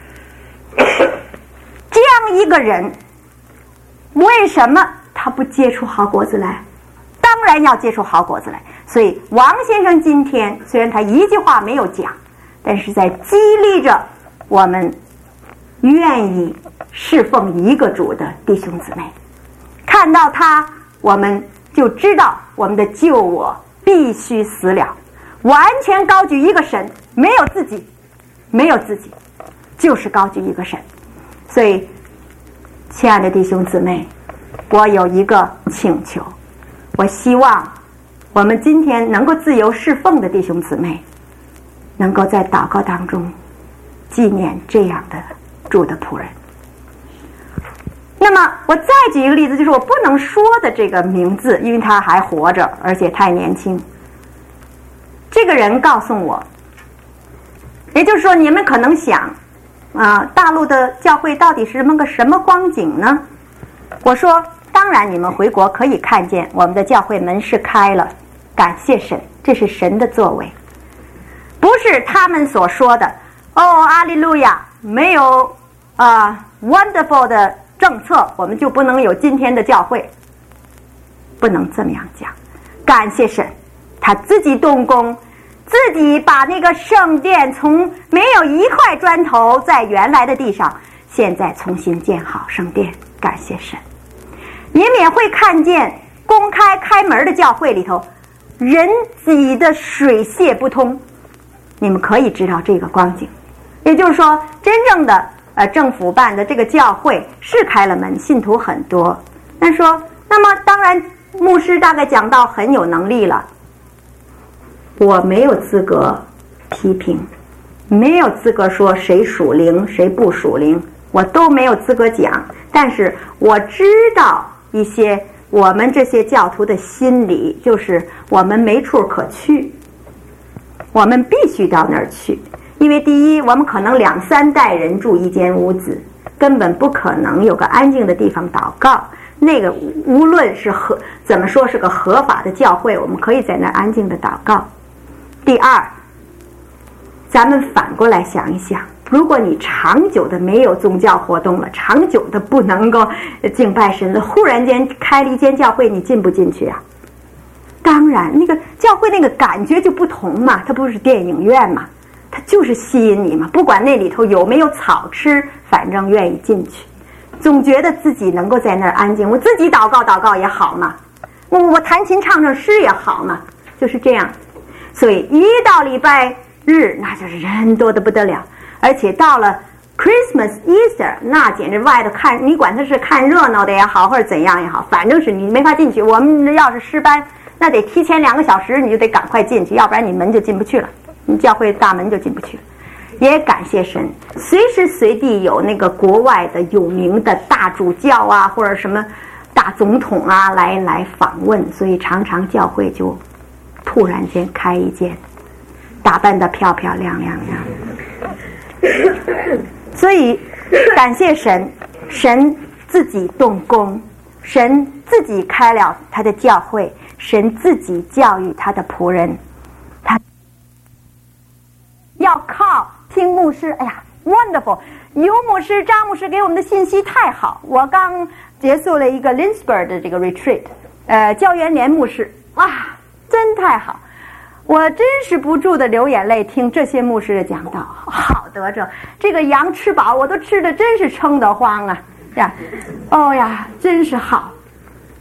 这样一个人，为什么他不结出好果子来？当然要结出好果子来。所以王先生今天虽然他一句话没有讲，但是在激励着我们愿意侍奉一个主的弟兄姊妹。看到他，我们就知道我们的救我必须死了，完全高举一个神，没有自己，没有自己，就是高举一个神。所以亲爱的弟兄姊妹，我有一个请求，我希望我们今天能够自由侍奉的弟兄姊妹，能够在祷告当中纪念这样的主的仆人。那么我再举一个例子，就是我不能说的这个名字，因为他还活着，而且太年轻。这个人告诉我，也就是说你们可能想大陆的教会到底是什么光景呢？我说当然你们回国可以看见我们的教会门是开了，感谢神，这是神的作为，不是他们所说的阿利路亚，没有wonderful 的政策我们就不能有今天的教会，不能这么样讲。感谢神，他自己动工，自己把那个圣殿从没有一块砖头在原来的地上，现在重新建好圣殿，感谢神。你们也会看见公开开门的教会里头人挤的水泄不通，你们可以知道这个光景。也就是说真正的政府办的这个教会是开了门，信徒很多。那么当然牧师大概讲到很有能力了，我没有资格批评，没有资格说谁属灵谁不属灵，我都没有资格讲。但是我知道一些我们这些教徒的心理，就是我们没处可去，我们必须到那儿去。因为第一，我们可能2、3代人住一间屋子，根本不可能有个安静的地方祷告。那个无论是怎么说是个合法的教会，我们可以在那儿安静的祷告。第二，咱们反过来想一想，如果你长久的没有宗教活动了，长久的不能够敬拜神了，忽然间开了一间教会，你进不进去啊？当然，那个教会那个感觉就不同嘛，它不是电影院嘛，它就是吸引你嘛，不管那里头有没有草吃，反正愿意进去，总觉得自己能够在那儿安静，我自己祷告也好嘛，我弹琴唱唱诗也好嘛，就是这样。所以一到礼拜日，那就是人多得不得了，而且到了 Christmas Easter， 那简直外头看，你管它是看热闹的也好，或者怎样也好，反正是你没法进去。我们要是诗班，那得提前2个小时，你就得赶快进去，要不然你门就进不去了，你教会大门就进不去了。也感谢神，随时随地有那个国外的有名的大主教啊，或者什么大总统啊来访问，所以常常教会就突然间开一间，打扮得漂漂亮亮的。所以感谢神，神自己动工，神自己开了他的教会，神自己教育他的仆人，他要靠听牧师。哎呀 wonderful， 尤牧师张牧师给我们的信息太好。我刚结束了一个 Lindsberg 的这个 retreat， 焦元连牧师，哇，真太好，我真是不住的流眼泪听这些牧师的讲道。好得着这个羊吃饱，我都吃的真是撑得慌啊呀，哦呀，真是好。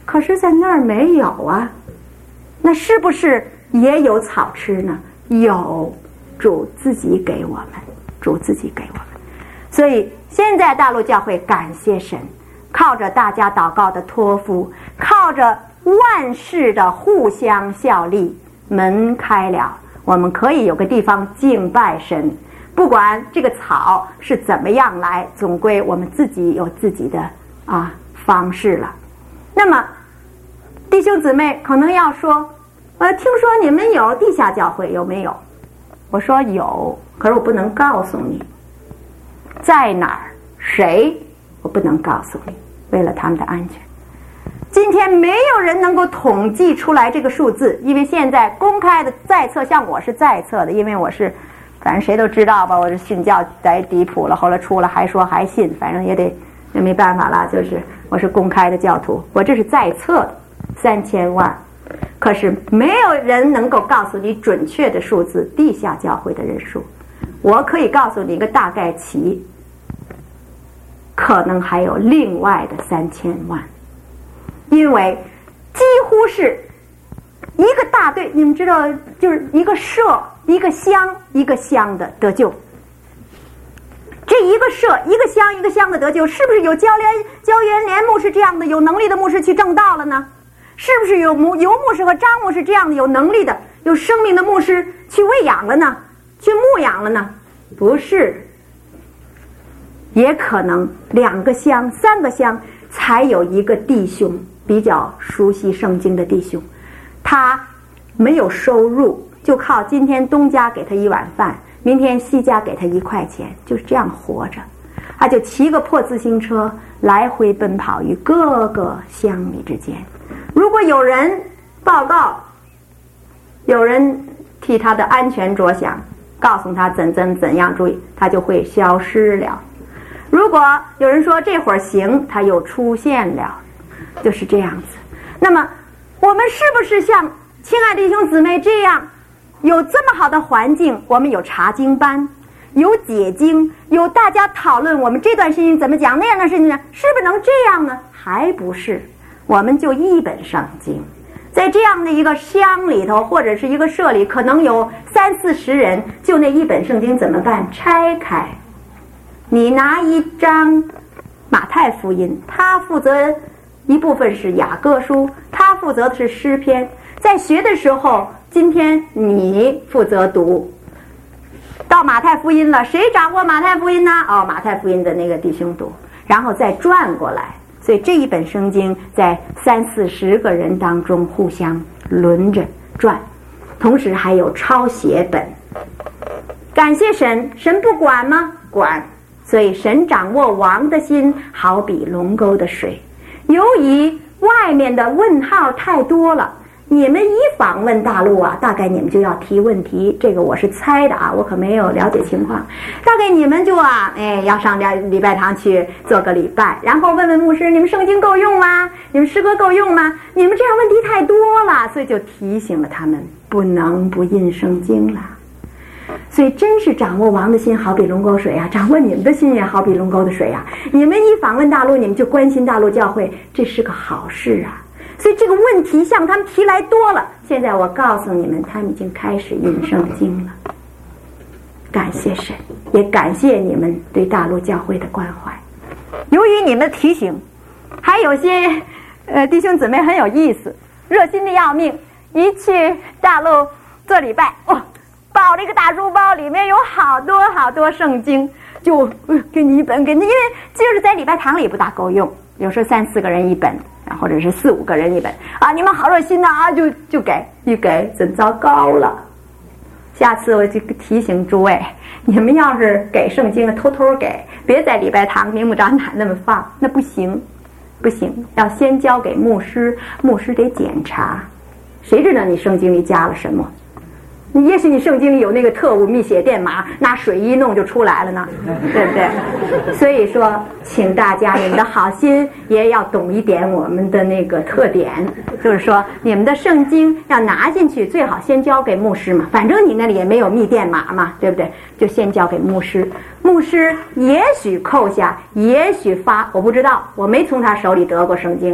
可是在那儿没有啊，那是不是也有草吃呢？有，主自己给我们，主自己给我们。所以现在大陆教会感谢神，靠着大家祷告的托付，靠着万事的互相效力，门开了，我们可以有个地方敬拜神。不管这个草是怎么样来，总归我们自己有自己的方式了。那么弟兄姊妹可能要说，听说你们有地下教会，有没有？我说有，可是我不能告诉你在哪儿，谁，我不能告诉你，为了他们的安全。今天没有人能够统计出来这个数字，因为现在公开的在册，像我是在册的，因为我是反正谁都知道吧，我是信教在底谱了，后来出了还说还信，反正也没办法了，就是我是公开的教徒，我这是在册的3000万。可是没有人能够告诉你准确的数字，地下教会的人数。我可以告诉你一个大概齐，可能还有另外的3000万，因为几乎是一个大队，你们知道，就是一个社一个乡一个乡的得救。这一个社一个乡一个乡的得救，是不是有焦元连牧师这样的有能力的牧师去正道了呢？是不是有牧师和张牧师这样的有能力的有生命的牧师去喂养了呢？去牧养了呢？不是，也可能2个乡3个乡才有一个弟兄比较熟悉圣经的弟兄，他没有收入，就靠今天东家给他1碗饭，明天西家给他1块钱，就是这样活着。他就骑个破自行车来回奔跑于各个乡里之间。如果有人报告，有人替他的安全着想，告诉他怎样注意，他就会消失了。如果有人说这会儿行，他又出现了，就是这样子。那么我们是不是像亲爱的弟兄姊妹这样有这么好的环境？我们有查经班，有解经，有大家讨论我们这段事情怎么讲，那样的事情呢，是不是能这样呢？还不是，我们就一本圣经，在这样的一个乡里头或者是一个社里，可能有30-40人，就那一本圣经怎么办？拆开，你拿一张马太福音，他负责一部分是雅各书，他负责的是诗篇。在学的时候，今天你负责读到马太福音了，谁掌握马太福音呢？马太福音的那个弟兄读，然后再转过来。所以这一本圣经在30-40个人当中互相轮着转，同时还有抄写本。感谢神，神不管吗？管。所以神掌握王的心，好比龙沟的水。由于外面的问号太多了，你们一访问大陆大概你们就要提问题，这个我是猜的我可没有了解情况。大概你们就要上礼拜堂去做个礼拜，然后问问牧师，你们圣经够用吗？你们诗歌够用吗？你们这样问题太多了，所以就提醒了他们不能不印圣经了。所以真是掌握王的心好比龙沟水掌握你们的心也好比龙沟的水你们一访问大陆，你们就关心大陆教会，这是个好事所以这个问题向他们提来多了，现在我告诉你们，他们已经开始印圣经了。感谢神，也感谢你们对大陆教会的关怀。由于你们的提醒，还有些弟兄姊妹很有意思，热心的要命，一去大陆做礼拜抱了一个大书包，里面有好多好多圣经，就给你一本，因为就是在礼拜堂里不大够用，有时候3-4个人一本，或者是4-5个人一本你们好热心就给一给，真糟糕了。下次我就提醒诸位，你们要是给圣经偷偷给，别在礼拜堂明目张胆那么放，那不行，要先交给牧师，牧师得检查，谁知道你圣经里加了什么？也许你圣经里有那个特务密写电码，拿水一弄就出来了呢，对不对？所以说请大家你们的好心也要懂一点我们的那个特点，就是说你们的圣经要拿进去，最好先交给牧师嘛，反正你那里也没有密电码嘛，对不对？就先交给牧师，牧师也许扣下，也许发，我不知道，我没从他手里得过圣经，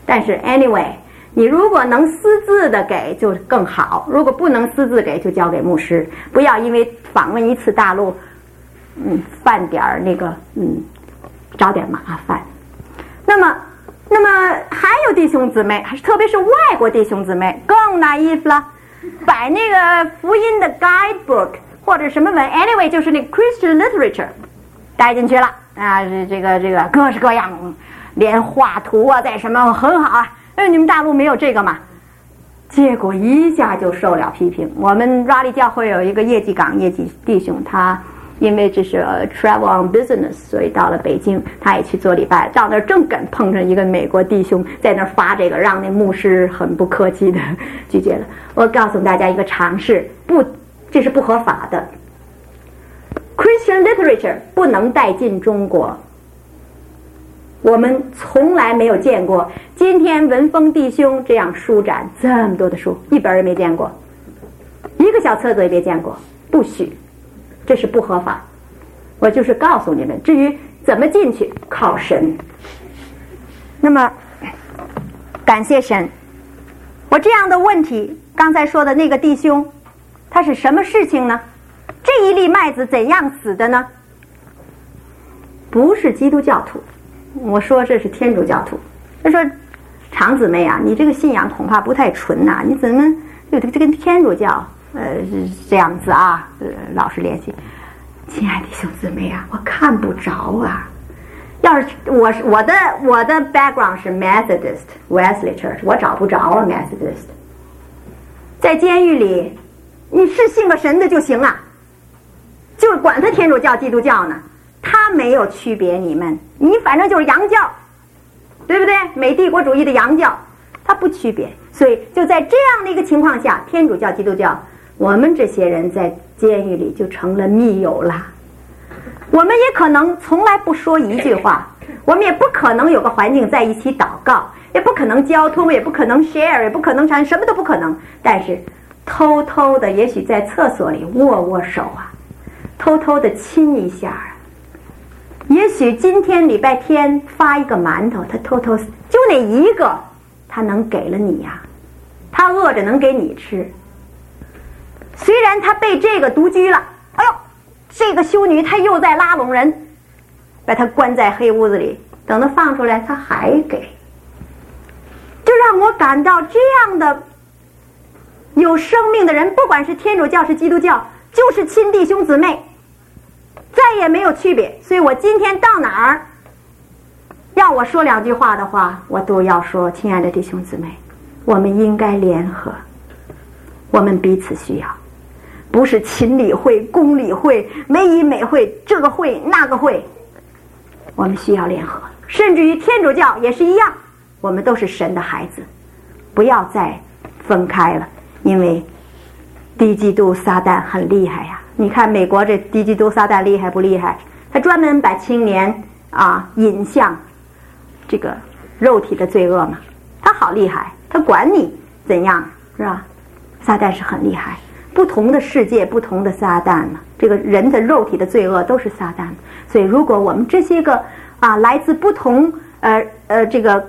但是 anyway， 你如果能私自的给就更好，如果不能私自给就交给牧师，不要因为访问一次大陆，犯点那个找点麻烦。那么还有弟兄姊妹，特别是外国弟兄姊妹更naive了，把那个福音的 guidebook 或者什么文 anyway 就是那个 Christian literature 带进去了啊，这个各式各样，连画图啊在什么很好啊，你们大陆没有这个嘛？结果一下就受了批评。我们 Raleigh 教会有一个业绩弟兄，他因为这是travel on business， 所以到了北京，他也去做礼拜。到那儿正赶碰上一个美国弟兄在那儿发这个，让那牧师很不客气的拒绝了。我告诉大家一个常识，这是不合法的。Christian literature 不能带进中国。我们从来没有见过今天文峰弟兄这样书展这么多的书，一本也没见过，一个小册子也没见过，不许。这是不合法，我就是告诉你们，至于怎么进去靠神。那么感谢神，我这样的问题，刚才说的那个弟兄他是什么事情呢？这一粒麦子怎样死的呢？不是基督教徒，我说这是天主教徒。他说常姊妹啊，你这个信仰恐怕不太纯呐，你怎么这跟天主教这样子啊，老是联系。亲爱的弟兄姊妹啊，我看不着啊。要是我的 background 是 Methodist Wesley Church， 我找不着啊 Methodist。在监狱里，你是信个神的就行啊，就管他天主教基督教呢，他没有区别你们，你反正就是洋教，对不对？美帝国主义的洋教，他不区别。所以就在这样的一个情况下，天主教基督教，我们这些人在监狱里就成了密友啦。我们也可能从来不说一句话，我们也不可能有个环境在一起祷告，也不可能交通，也不可能 share， 也不可能什么都不可能。但是偷偷的，也许在厕所里握手啊，偷偷的亲一下啊。也许今天礼拜天发一个馒头，他偷偷就那一个，他能给了你呀，他饿着能给你吃。虽然他被这个独居了，哎呦，这个修女她又在拉拢人，把他关在黑屋子里，等他放出来他还给。就让我感到这样的有生命的人，不管是天主教是基督教，就是亲弟兄姊妹，再也没有区别。所以我今天到哪儿要我说两句话的话，我都要说，亲爱的弟兄姊妹，我们应该联合，我们彼此需要，不是勤理会、公理会、美以美会，这个会那个会，我们需要联合。甚至于天主教也是一样，我们都是神的孩子，不要再分开了。因为低基督撒旦很厉害呀，你看美国这低基督撒旦厉害不厉害？他专门把青年引向这个肉体的罪恶嘛，他好厉害，他管你怎样，是吧？撒旦是很厉害，不同的世界不同的撒旦嘛，这个人的肉体的罪恶都是撒旦。所以如果我们这些个来自不同这个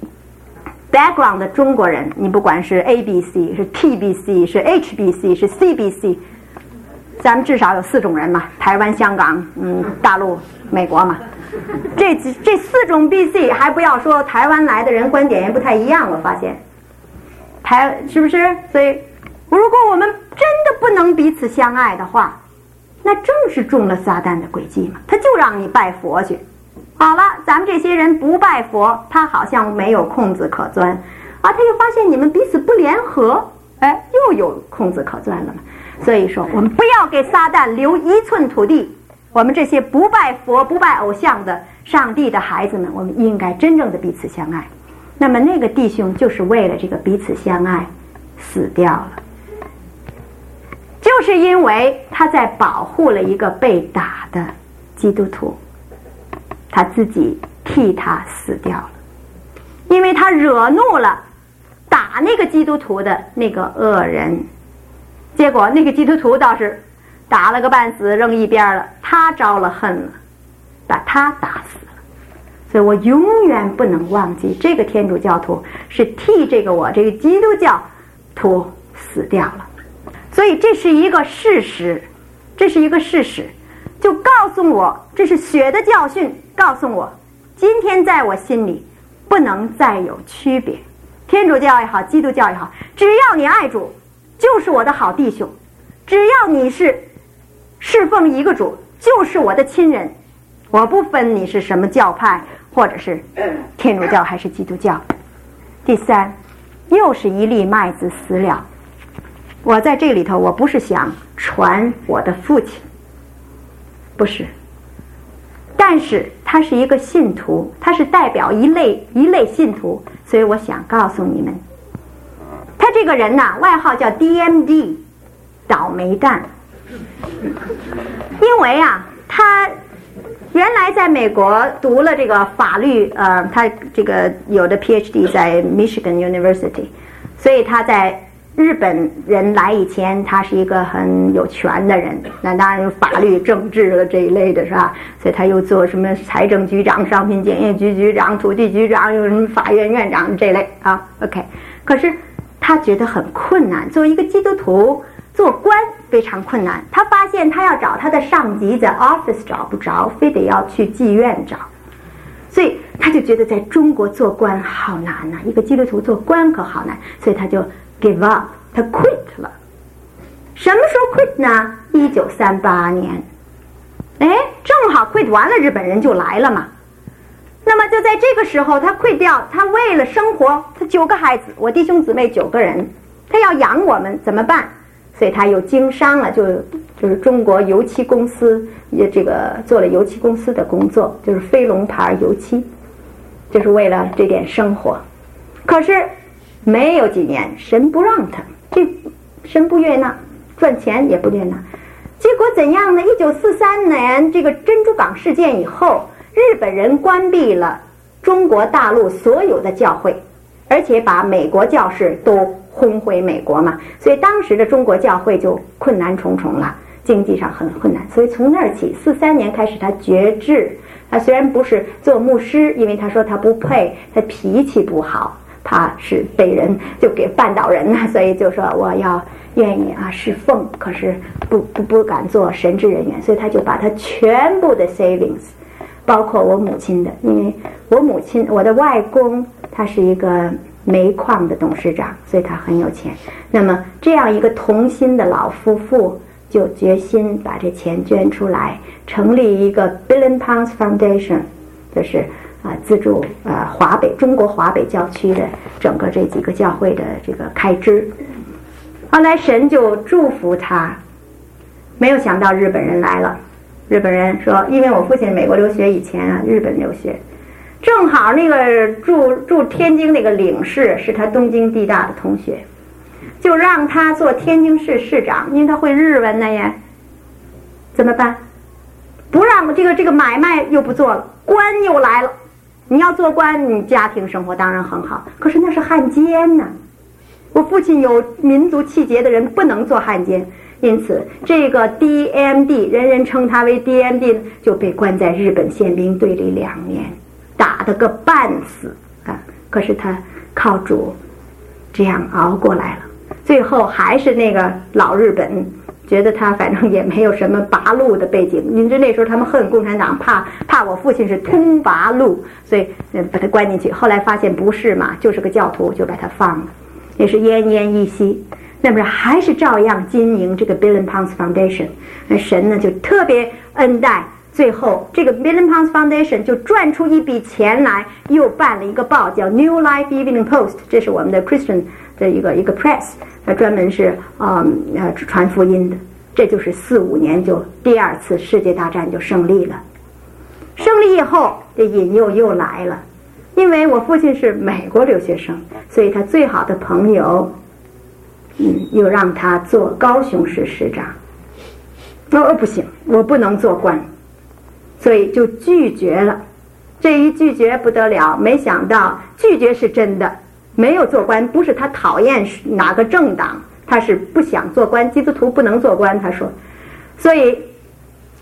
background 的中国人，你不管是 ABC 是 TBC 是 HBC 是 CBC， 咱们至少有4种人嘛，台湾香港大陆美国嘛，这4种 BC 还不要说台湾来的人观点也不太一样，我发现是不是？所以如果我们真的不能彼此相爱的话，那正是中了撒旦的诡计嘛，他就让你拜佛去。好了，咱们这些人不拜佛，他好像没有空子可钻他又发现你们彼此不联合，又有空子可钻了嘛。所以说我们不要给撒旦留1寸土地，我们这些不拜佛不拜偶像的上帝的孩子们，我们应该真正的彼此相爱。那么那个弟兄就是为了这个彼此相爱死掉了，就是因为他在保护了一个被打的基督徒，他自己替他死掉了，因为他惹怒了打那个基督徒的那个恶人，结果那个基督徒倒是打了个半死扔一边了，他招了恨了，把他打死了。 所以我永远不能忘记，这个天主教徒是替我这个基督教徒死掉了。所以这是一个事实，就告诉我，这是血的教训，告诉我今天在我心里不能再有区别，天主教也好，基督教也好，只要你爱主，就是我的好弟兄；只要你是侍奉一个主，就是我的亲人。我不分你是什么教派，或者是天主教还是基督教。第三，又是一粒麦子死了。我在这里头，我不是想传我的父亲，不是，但是他是一个信徒，他是代表一类信徒，所以我想告诉你们，他这个人呐，外号叫 DMD， 倒霉蛋。因为啊，他原来在美国读了这个法律，他这个有的 PhD 在 Michigan University， 所以他在日本人来以前，他是一个很有权的人，那当然有法律、政治了这一类的是吧？所以他又做什么财政局长、商品检验局局长、土地局长，又什么法院院长这类啊。OK， 可是他觉得很困难，作为一个基督徒做官非常困难。他发现他要找他的上级在 office 找不着，非得要去妓院找，所以他就觉得在中国做官好难啊，一个基督徒做官可好难，所以他就give up， 他 quit 了。什么时候 quit 呢？1938年。正好 quit 完了，日本人就来了嘛。那么就在这个时候，他 quit 掉，他为了生活，他9个孩子，我弟兄姊妹9个人，他要养我们怎么办？所以他又经商了，就是中国油漆公司，也这个做了油漆公司的工作，就是飞龙牌油漆，就是为了这点生活。可是没有几年，神不让他，神不悦纳，赚钱也不悦纳。结果怎样呢？1943年这个珍珠港事件以后，日本人关闭了中国大陆所有的教会，而且把美国教士都轰回美国嘛，所以当时的中国教会就困难重重了，经济上很困难。所以从那儿起，43年开始他决志，他虽然不是做牧师，因为他说他不配，他脾气不好，怕是被人就给绊倒人了，所以就说我要愿意侍奉，可是不敢做神职人员，所以他就把他全部的 savings， 包括我母亲的，因为我的外公他是一个煤矿的董事长，所以他很有钱。那么这样一个同心的老夫妇就决心把这钱捐出来，成立一个 Billion Pounds Foundation， 就是资助中国华北教区的整个这几个教会的这个开支。后来神就祝福他，没有想到日本人来了。日本人说，因为我父亲美国留学以前日本留学，正好那个驻天津那个领事是他东京地大的同学，就让他做天津市市长，因为他会日文呢呀。怎么办？不让这个买卖又不做了，官又来了。你要做官，你家庭生活当然很好，可是那是汉奸呢。我父亲有民族气节的人不能做汉奸，因此这个 DMD， 人人称他为 DMD， 就被关在日本宪兵队里2年，打得个半死可是他靠主这样熬过来了。最后还是那个老日本觉得他反正也没有什么拔路的背景，您知那时候他们恨共产党，怕我父亲是通拔路，所以把他关进去。后来发现不是嘛，就是个教徒，就把他放了，也是奄奄一息。那么还是照样经营这个 Billion Pounds Foundation， 神呢就特别恩待，最后这个 Billion Pounds Foundation 就赚出一笔钱来，又办了一个报叫 New Life Evening Post， 这是我们的 Christian 的一个 press， 它专门是传福音的。这就是45年就第2次世界大战就胜利了。胜利以后，这引诱又来了，因为我父亲是美国留学生，所以他最好的朋友又让他做高雄市市长。不行，我不能做官，所以就拒绝了。这一拒绝不得了，没想到拒绝是真的，没有做官，不是他讨厌哪个政党，他是不想做官，基督徒不能做官，他说。所以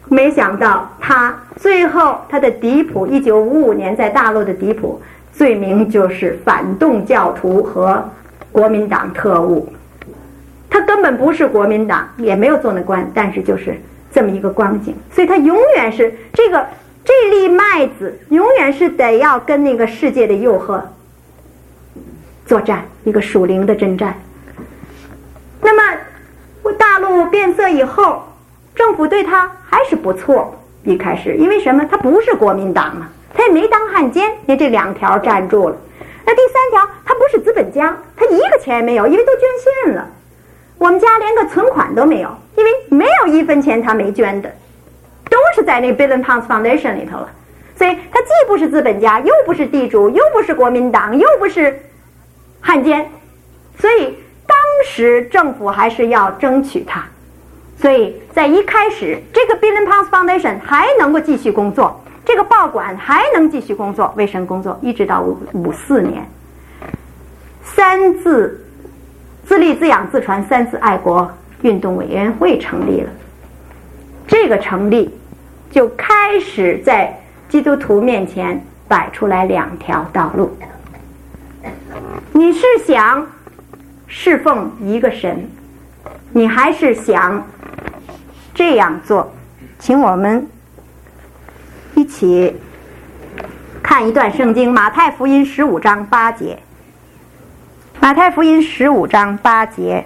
没想到他最后他的嫡谱，1955年在大陆的嫡谱罪名就是反动教徒和国民党特务。他根本不是国民党，也没有做那官，但是就是这么一个光景。所以他永远是这粒麦子，永远是得要跟那个世界的诱惑作战，一个属灵的征战。那么大陆变色以后，政府对他还是不错。一开始因为什么？他不是国民党嘛，他也没当汉奸，那这2条站住了。那第3条，他不是资本家，他一个钱也没有，因为都捐献了。我们家连个存款都没有，因为没有1分钱他没捐的，都是在那个 Bill and Tonks Foundation 里头了。所以他既不是资本家，又不是地主，又不是国民党，又不是汉奸，所以当时政府还是要争取他。所以在一开始，这个 Bill and Tonks Foundation 还能够继续工作，这个报馆还能继续工作，为什么工作？一直到54年，3自自立自养自传3次爱国运动委员会成立了。这个成立就开始在基督徒面前摆出来2条道路。你是想侍奉一个神，你还是想这样做？请我们一起看一段圣经，马太福音15章8节。马太福音15章8节，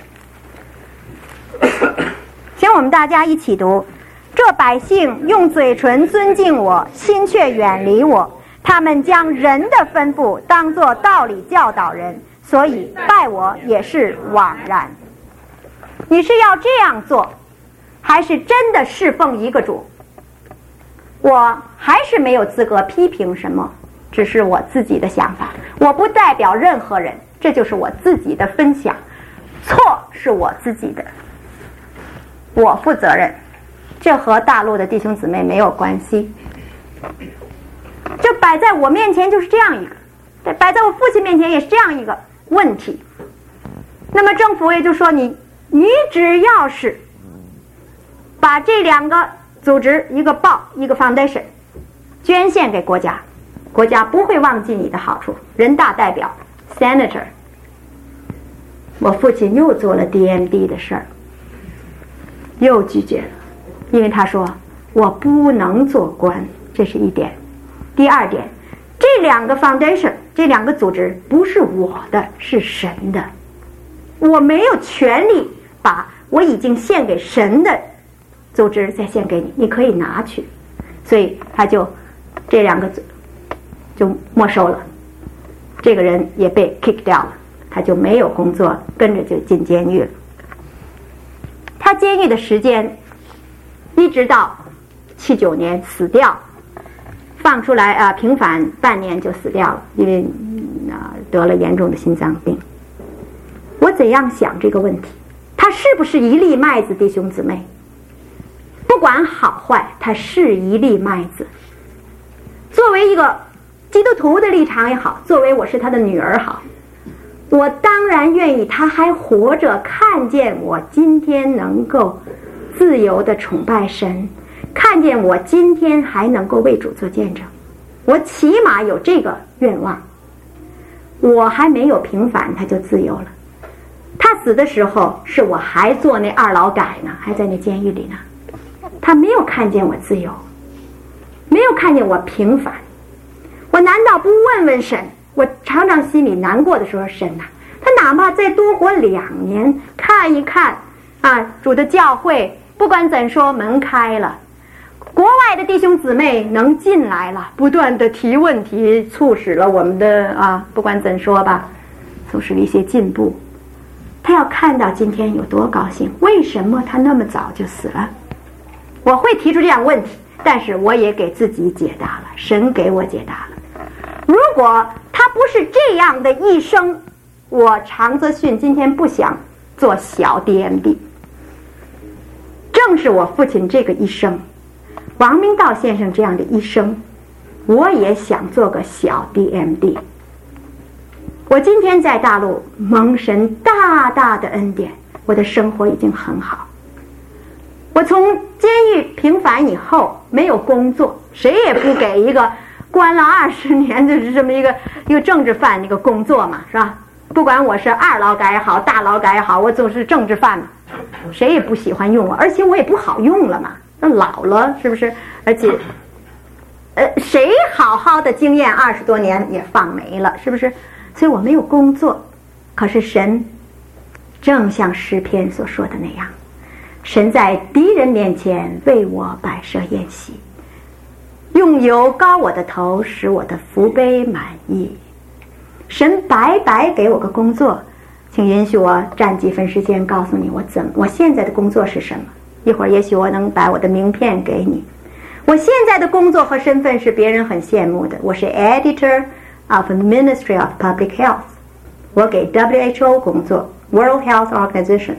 请我们大家一起读：这百姓用嘴唇尊敬我，心却远离我。他们将人的吩咐当作道理教导人，所以拜我也是枉然。你是要这样做，还是真的侍奉一个主？我还是没有资格批评什么，只是我自己的想法，我不代表任何人，这就是我自己的分享，错是我自己的，我负责任，这和大陆的弟兄姊妹没有关系。就摆在我面前就是这样一个，摆在我父亲面前也是这样一个问题。那么政府也就说，你只要是把这2个组织，一个报一个 foundation 捐献给国家，国家不会忘记你的好处。人大代表 senator， 我父亲又做了 DMD 的事儿，又拒绝了，因为他说我不能做官，这是一点。第2点，这2个 foundation， 这2个组织不是我的，是神的，我没有权利把我已经献给神的组织再献给你，你可以拿去。所以他就这2个就没收了，这个人也被 kick 掉了，他就没有工作，跟着就进监狱了。他监狱的时间一直到79年死掉，放出来平反半年就死掉了，因为得了严重的心脏病。我怎样想这个问题？他是不是一粒麦子，弟兄姊妹？不管好坏，他是一粒麦子。作为一个基督徒的立场也好，作为我是他的女儿好，我当然愿意他还活着看见我今天能够自由的崇拜神，看见我今天还能够为主做见证，我起码有这个愿望。我还没有平反，他就自由了。他死的时候是我还做那2劳改呢，还在那监狱里呢，他没有看见我自由，没有看见我平反。我难道不问问神？我常常心里难过的时候，神呐，他哪怕再多活2年，看一看主的教会，不管怎说门开了，国外的弟兄姊妹能进来了，不断的提问题，促使了我们的不管怎说吧，促使了一些进步。他要看到今天有多高兴，为什么他那么早就死了？我会提出这样问题，但是我也给自己解答了，神给我解答了。如果他不是这样的一生，我常泽训今天不想做小 DMD。正是我父亲这个一生，王明道先生这样的一生，我也想做个小 DMD。我今天在大陆蒙神大大的恩典，我的生活已经很好。 我从监狱平反以后没有工作，谁也不给一个关了20年的这么一个政治犯一个工作嘛，是吧？不管我是二劳改也好，大劳改也好，我总是政治犯嘛，谁也不喜欢用我，而且我也不好用了嘛，那老了是不是？而且，谁好好的经验20多年也放没了，是不是？所以我没有工作，可是神正像诗篇所说的那样，神在敌人面前为我摆设宴席，用油膏我的头，使我的福杯满溢。神白白给我个工作，请允许我占几分时间告诉你我现在的工作是什么。一会儿也许我能把我的名片给你。我现在的工作和身份是别人很羡慕的，我是 Editor of Ministry of Public Health， 我给 WHO 工作， World Health Organization。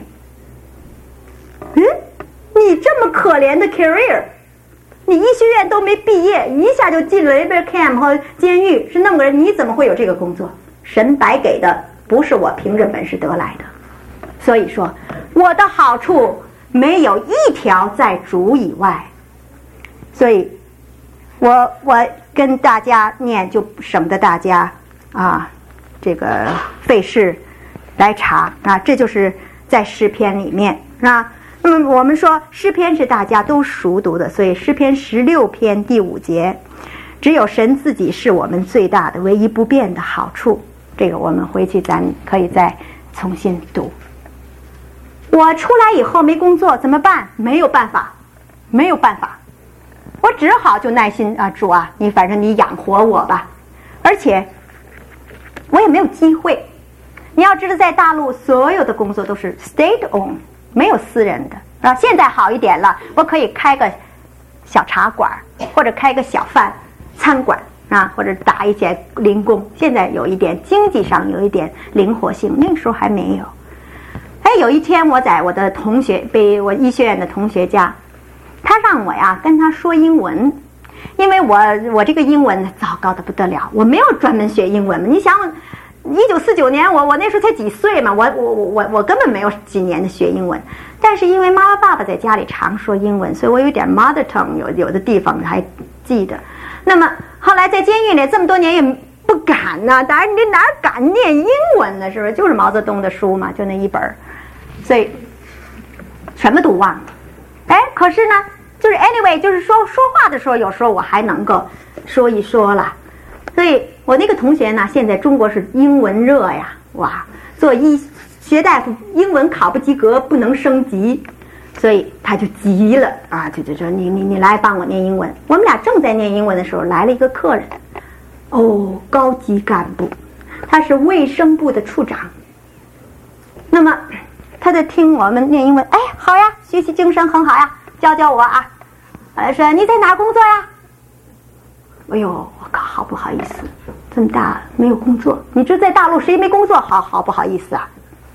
你这么可怜的 career， 你医学院都没毕业，一下就进了 labor camp 和监狱，是那么个人，你怎么会有这个工作？神白给的，不是我凭着本事得来的。所以说我的好处没有一条在主以外，所以我跟大家念，就省得大家这个费事来查这就是在诗篇里面那么我们说诗篇是大家都熟读的，所以诗篇16篇第5节，只有神自己是我们最大的唯一不变的好处。这个我们回去咱可以再重新读。我出来以后没工作怎么办？没有办法，我只好就耐心主你反正你养活我吧。而且我也没有机会，你要知道在大陆所有的工作都是 state owned， 没有私人的现在好一点了，我可以开个小茶馆，或者开个小餐馆或者打一些零工，现在有一点经济上有一点灵活性，那个时候还没有。有一天我在我的同学，被我医学院的同学家，他让我跟他说英文，因为我这个英文糟糕的不得了，我没有专门学英文嘛。你想1949年我那时候才几岁嘛，我根本没有几年的学英文，但是因为妈妈爸爸在家里常说英文，所以我有点 mother tongue， 有的地方还记得。那么后来在监狱里这么多年也不敢当然你哪敢念英文呢，是不是？就是毛泽东的书嘛，就那一本，所以什么都忘了。可是呢就是 anyway， 就是说话的时候有时候我还能够说一说了。所以我那个同学呢，现在中国是英文热呀，做医学大夫英文考不及格不能升级，所以他就急了就说你来帮我念英文。我们俩正在念英文的时候，来了一个客人，高级干部，他是卫生部的处长。那么他在听我们念英文，好呀，学习精神很好呀，教我说你在哪工作呀？我靠，好不好意思，这么大没有工作，你这在大陆谁没工作？好不好意思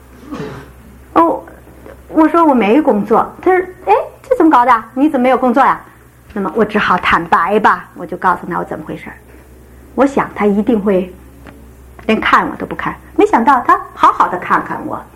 我说我没工作。他说这怎么搞的？你怎么没有工作呀？那么我只好坦白吧，我就告诉他我怎么回事。我想他一定会连看我都不看，没想到他好好的看看我。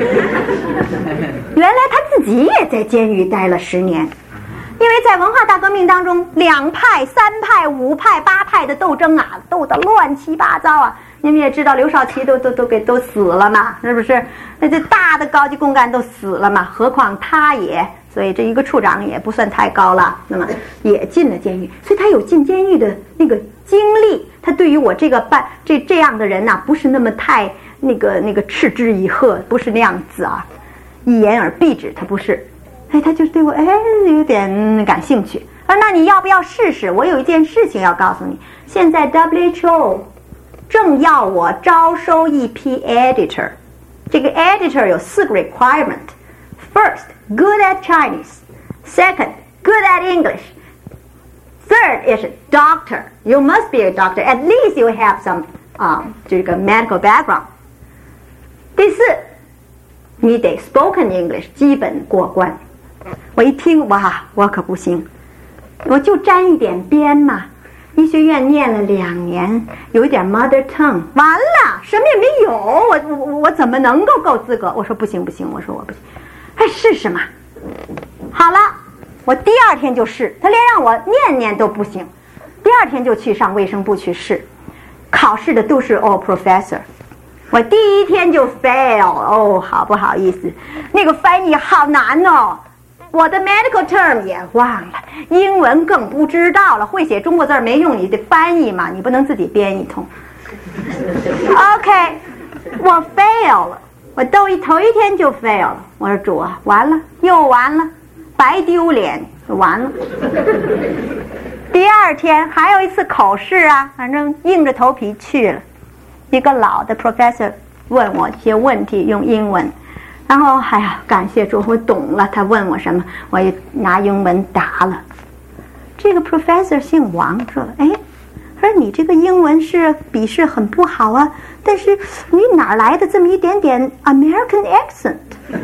原来他自己也在监狱待了10年。因为在文化大革命当中，2派、3派、5派、8派的斗争斗得乱七八糟你们也知道刘少奇都死了嘛，是不是？那这大的高级公干都死了嘛，何况他也，所以这一个处长也不算太高了，那么也进了监狱，所以他有进监狱的那个经历。他对于我这个这样的人不是那么太那个嗤之以鼻，不是那样子一言而蔽之，他不是。他就对我有点感兴趣。那你要不要试试？我有一件事情要告诉你，现在 WHO 正要我招收一批 editor。 这个 editor 有4个 requirement。 First, good at Chinese. Second, good at English. Third is doctor. You must be a doctor. At least you have some 这个 medical background. 第4，你得 spoken English 基本过关。我一听我可不行，我就沾一点边嘛。医学院念了2年，有一点 mother tongue， 完了什么也没有，我怎么能够资格？我说不行，我说我不行，试试嘛。 好了，我第二天就试，他连让我念念都不行，第二天就去上卫生部去试。考试的都是professor， 我第一天就 fail， 好不好意思，那个翻译好难哦，我的 medical term 也忘了，英文更不知道了，会写中国字没用，你得翻译嘛，你不能自己编一通。OK， 我 fail 了，我头一天就 fail 了，我说主啊，完了又完了，白丢脸，完了。第二天还有一次口试啊，反正硬着头皮去了。一个老的 professor 问我一些问题，用英文，然后哎呀，感谢主，我懂了，他问我什么，我也拿英文答了。这个 professor 姓王，说，哎，他说你这个英文是笔试很不好啊，但是你哪来的这么一点点 American accent？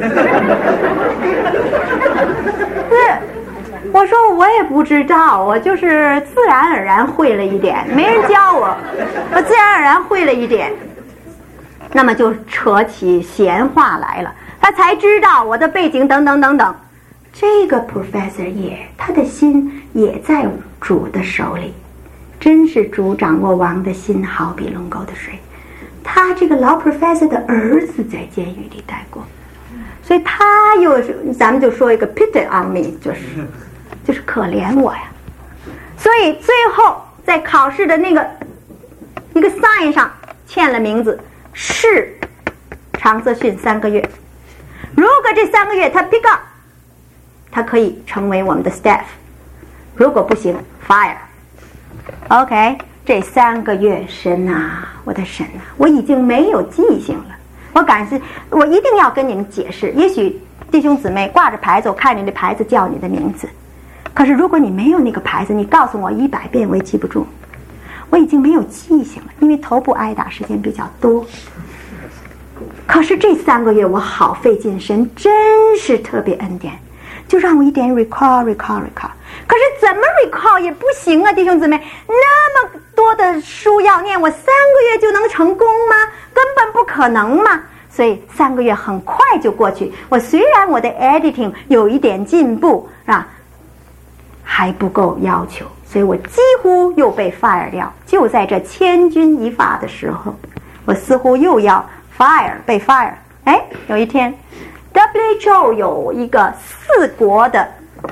我说我也不知道，我就是自然而然会了一点，没人教我，我自然而然会了一点。那么就扯起闲话来了，他才知道我的背景等等等等。这个 professor 他的心也在主的手里，真是主掌握王的心，好比龙沟的水。他这个老 professor 的儿子在监狱里待过，所以他又是，咱们就说一个 pity on me， 就是可怜我呀。所以最后在考试的那个一个 sign 上签了名字，是长泽训3个月。如果这3个月他 pick up， 他可以成为我们的 staff， 如果不行 fire。 OK， 这3个月，神啊，我的神啊，我已经没有记性了。我感谢，我一定要跟你们解释，也许弟兄姊妹挂着牌子，我看你的牌子叫你的名字，可是如果你没有那个牌子，你告诉我100遍我也记不住。我已经没有记性了，因为头部挨打时间比较多。可是这3个月我好费劲，神真是特别恩典，就让我一点 recall。可是怎么 recall 也不行啊，弟兄姊妹，那么多的书要念，我3个月就能成功吗？根本不可能嘛。所以3个月很快就过去，我虽然我的 editing 有一点进步啊，还不够要求，所以我几乎又被 fire 掉。就在这千钧一发的时候，我似乎又要被 fire。哎，有一天 WHO 有一个四国的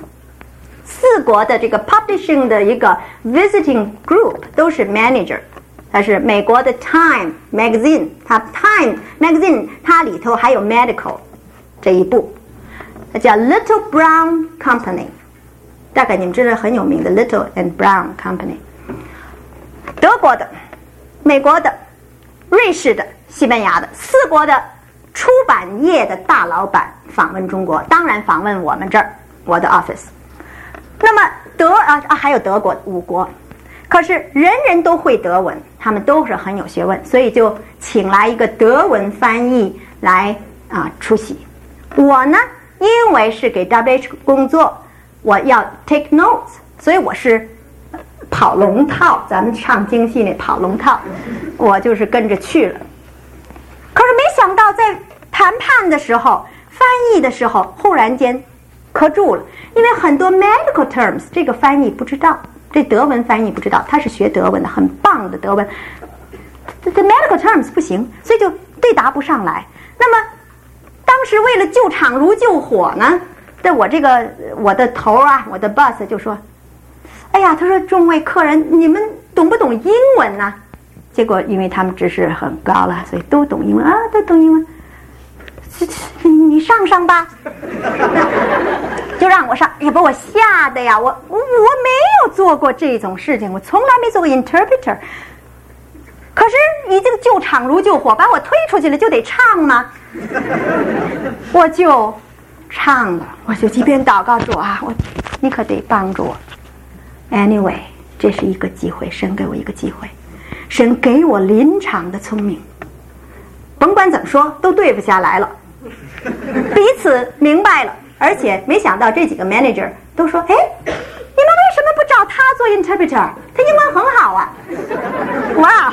这个 publishing 的一个 visiting group， 都是 manager。它是美国的 Time Magazine， 它 Time Magazine 它里头还有 medical 这一部，它叫 Little Brown Company， 大概你们知道很有名的 Little and Brown Company。 德国的、美国的、瑞士的、西班牙的4国的出版业的大老板访问中国，当然访问我们这儿，我的 office。 那么还有德国5国，可是人人都会德文，他们都是很有学问，所以就请来一个德文翻译来出席。我呢，因为是给 WH 工作，我要 take notes， 所以我是跑龙套，咱们唱京戏那跑龙套，我就是跟着去了。可是没想到在谈判的时候、翻译的时候，忽然间磕住了，因为很多 medical terms 这个翻译不知道，这德文翻译不知道，他是学德文的，很棒的德文，这 medical terms 不行，所以就对答不上来。那么当时为了救场如救火呢，我的头啊，我的 boss 就说，哎呀，他说众位客人，你们懂不懂英文呢？结果因为他们知识很高了，所以都懂英文啊，都懂英文。你上吧，就让我上，也把我吓得呀！我没有做过这种事情，我从来没做过 interpreter。可是已经救场如救火，把我推出去了，就得唱吗？我就唱了，我就一边祷告主啊，你可得帮助我。Anyway， 这是一个机会，神给我一个机会，神给我临场的聪明，甭管怎么说都对付下来了，彼此明白了，而且没想到这几个 manager 都说，哎，你们为什么不找他做 interpreter？ 他英文很好啊！哇！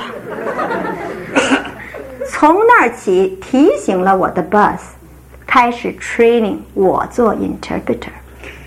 从那儿起提醒了我的 boss， 开始 training 我做 interpreter。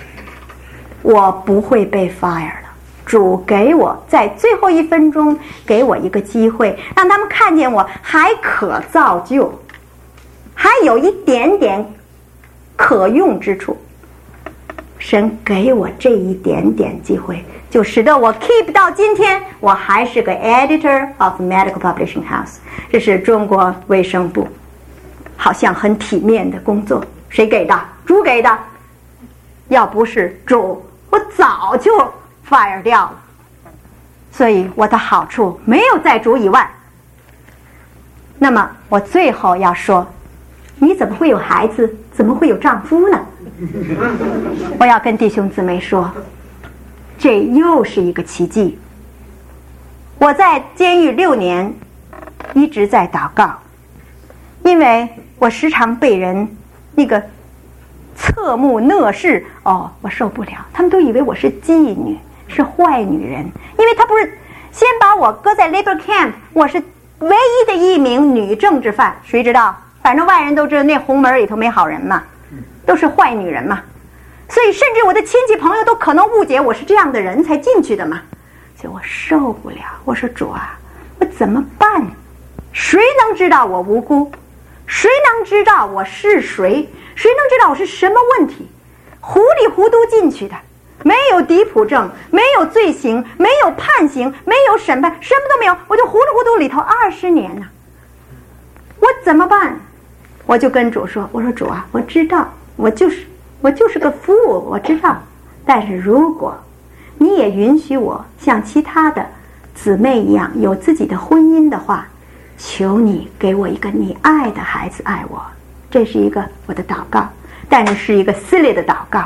我不会被 fire 了。主给我在最后1分钟给我一个机会，让他们看见我还可造就，还有一点点可用之处。神给我这一点点机会，就使得我 keep 到今天，我还是个 editor of medical publishing house， 这是中国卫生部，好像很体面的工作。谁给的？主给的。要不是主，我早就 fire 掉了。所以我的好处没有在主以外。那么我最后要说，你怎么会有孩子？怎么会有丈夫呢？我要跟弟兄姊妹说，这又是一个奇迹。我在监狱6年一直在祷告，因为我时常被人那个侧目讷视，我受不了，他们都以为我是妓女，是坏女人，因为他不是先把我搁在 labor camp， 我是唯一的一名女政治犯，谁知道？反正外人都知道那红门里头没好人嘛，都是坏女人嘛，所以甚至我的亲戚朋友都可能误解我是这样的人才进去的嘛，所以我受不了。我说主啊，我怎么办？谁能知道我无辜？谁能知道我是谁？谁能知道我是什么问题？糊里糊涂进去的，没有抵普证，没有罪行，没有判刑，没有审判，什么都没有，我就糊里糊涂里头20年呢。我怎么办？我就跟主说，我说主啊，我知道我就是个fool，我知道，但是如果你也允许我像其他的姊妹一样有自己的婚姻的话，求你给我一个你爱的孩子爱我。这是一个我的祷告，但是是一个silly的祷告，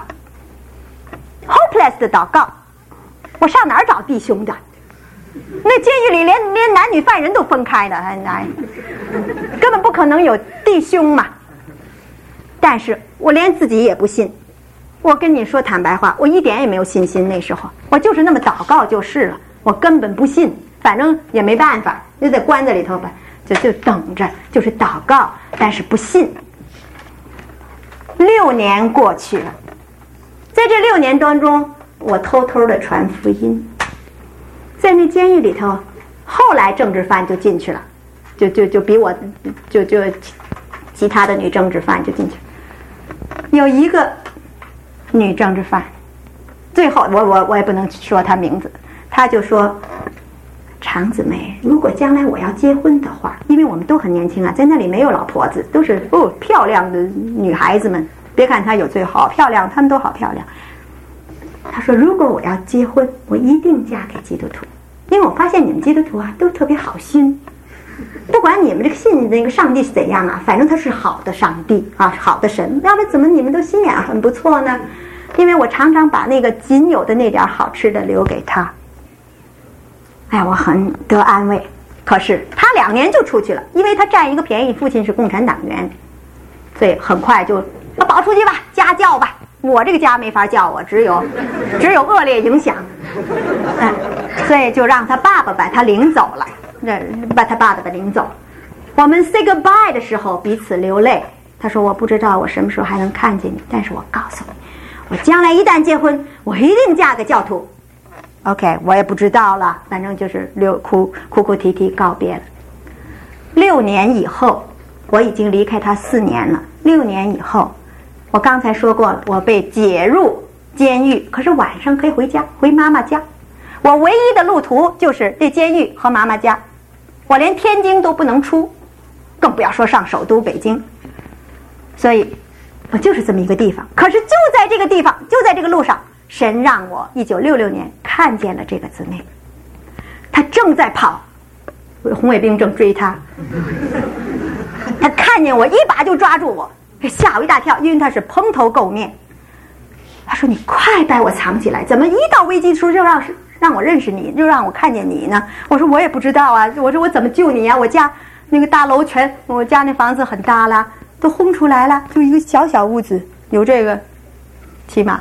hopeless 的祷告。我上哪儿找弟兄的？那监狱里连男女犯人都分开的，根本不可能有弟兄嘛。但是我连自己也不信，我跟你说坦白话，我一点也没有信心。那时候我就是那么祷告就是了，我根本不信，反正也没办法，就在关在里头吧，就等着，就是祷告，但是不信。6年过去了，在这6年当中，我偷偷的传福音。在那监狱里头，后来政治犯就进去了，就比我就其他的女政治犯就进去了。有一个女政治犯，最后我也不能说她名字，她就说，常姊妹，如果将来我要结婚的话，因为我们都很年轻啊，在那里没有老婆子，都是漂亮的女孩子们，别看她有罪好漂亮，她们都好漂亮。她说，如果我要结婚，我一定嫁给基督徒，因为我发现你们基督徒啊都特别好心，不管你们这个信那个上帝是怎样啊，反正他是好的上帝啊，好的神，要不然怎么你们都心眼很不错呢？因为我常常把那个仅有的那点好吃的留给他。哎，我很得安慰。可是他2年就出去了，因为他占一个便宜，父亲是共产党员，所以很快就保出去吧，家教吧。我这个家没法教我，只有恶劣影响。所以就让他爸爸把他领走了，把他爸爸领走。我们 say goodbye 的时候彼此流泪。他说，我不知道我什么时候还能看见你，但是我告诉你，我将来一旦结婚，我一定嫁个教徒。OK， 我也不知道了，反正就是哭啼啼告别了。6年以后，我已经离开他4年了。6年以后，我刚才说过了，我被解入监狱，可是晚上可以回家，回妈妈家。我唯一的路途就是这监狱和妈妈家，我连天津都不能出，更不要说上首都北京。所以我就是这么一个地方。可是就在这个地方，就在这个路上，神让我1966年看见了这个姊妹，她正在跑，红卫兵正追她，她看见我一把就抓住我，吓我一大跳，因为她是蓬头垢面。她说，你快把我藏起来，怎么一到危机处就让我认识你，就让我看见你呢？我说我也不知道啊，我说我怎么救你啊？我家那个大楼我家那房子很大了，都轰出来了，就一个小屋子，有这个起码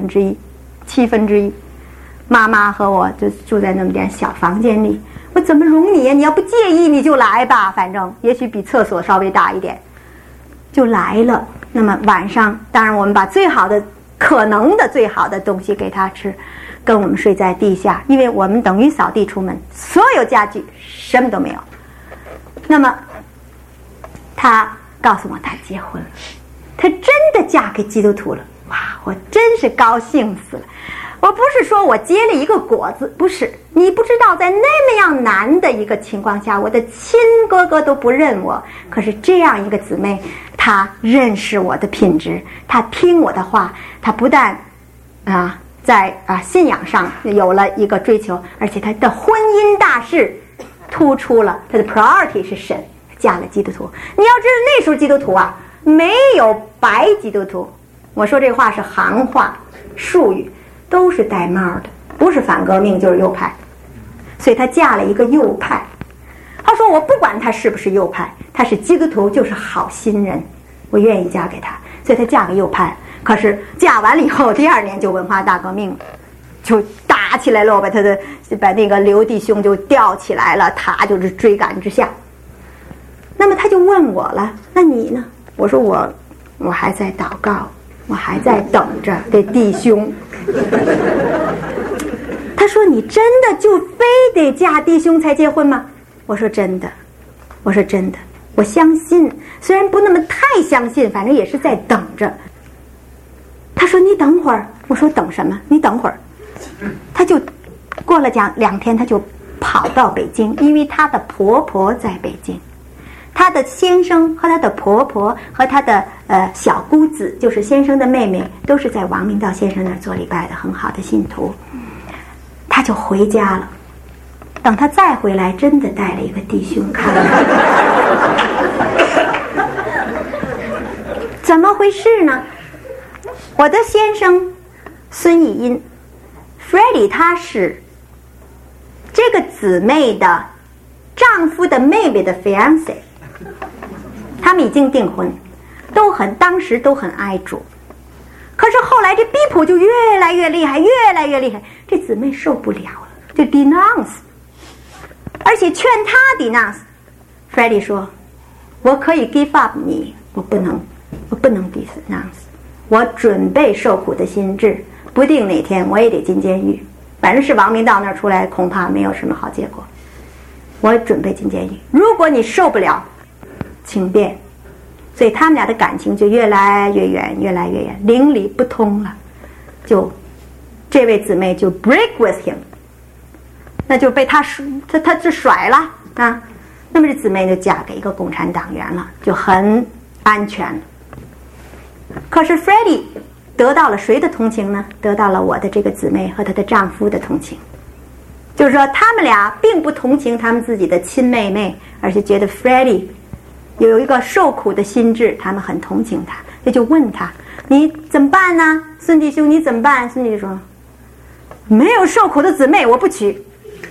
1/6、1/7，妈妈和我就住在那么点小房间里，我怎么容你呀？你要不介意你就来吧，反正也许比厕所稍微大一点，就来了。那么晚上，当然我们把最好的可能的最好的东西给他吃，跟我们睡在地下，因为我们等于扫地出门，所有家具什么都没有。那么他告诉我他结婚了，他真的嫁给基督徒了。哇，我真是高兴死了。我不是说我结了一个果子，不是，你不知道在那么样难的一个情况下，我的亲哥哥都不认我，可是这样一个姊妹，她认识我的品质，她听我的话，她不但在信仰上有了一个追求，而且她的婚姻大事突出了，她的 priority 是神，嫁了基督徒。你要知道那时候基督徒啊，没有白基督徒，我说这话是行话术语，都是戴帽的，不是反革命就是右派，所以她嫁了一个右派。她说我不管他是不是右派，他是基督徒就是好心人，我愿意嫁给他，所以她嫁给右派。可是嫁完了以后，第2年就文化大革命，就打起来了，把那个刘弟兄就吊起来了，他就是追赶之下。那么他就问我了，那你呢？我说我还在祷告，我还在等着这弟兄。他说你真的就非得嫁弟兄才结婚吗？我说真的，我说真的，我相信，虽然不那么太相信，反正也是在等着。他说你等会儿，我说等什么？你等会儿。他就过了2天，他就跑到北京，因为他的婆婆在北京，他的先生和他的婆婆和他的小姑子，就是先生的妹妹，都是在王明道先生那儿做礼拜的很好的信徒。他就回家了，等他再回来，真的带了一个弟兄看看。怎么回事呢？我的先生孙义英 Freddie 他是这个姊妹的丈夫的妹妹的 fiancé， 他们已经订婚，当时都很爱主。可是后来这逼迫就越来越厉害，越来越厉害，这姊妹受不了了，就 denounce， 而且劝他 denounce。 Freddie 说我可以 give up 你，我不能 denounce， 我准备受苦的心志，不定哪天我也得进监狱，反正是王明道那儿出来恐怕没有什么好结果，我准备进监狱，如果你受不了请便。所以他们俩的感情就越来越远，越来越远，邻里不通了，就这位姊妹就 break with him， 那就被他就甩了啊。那么这姊妹就嫁给一个共产党员了，就很安全了。可是 Freddie 得到了谁的同情呢？得到了我的这个姊妹和她的丈夫的同情，就是说他们俩并不同情他们自己的亲妹妹，而是觉得 Freddie 有一个受苦的心智，他们很同情他，也就问他你怎么办呢？孙弟兄你怎么办？孙弟兄说没有受苦的姊妹我不娶，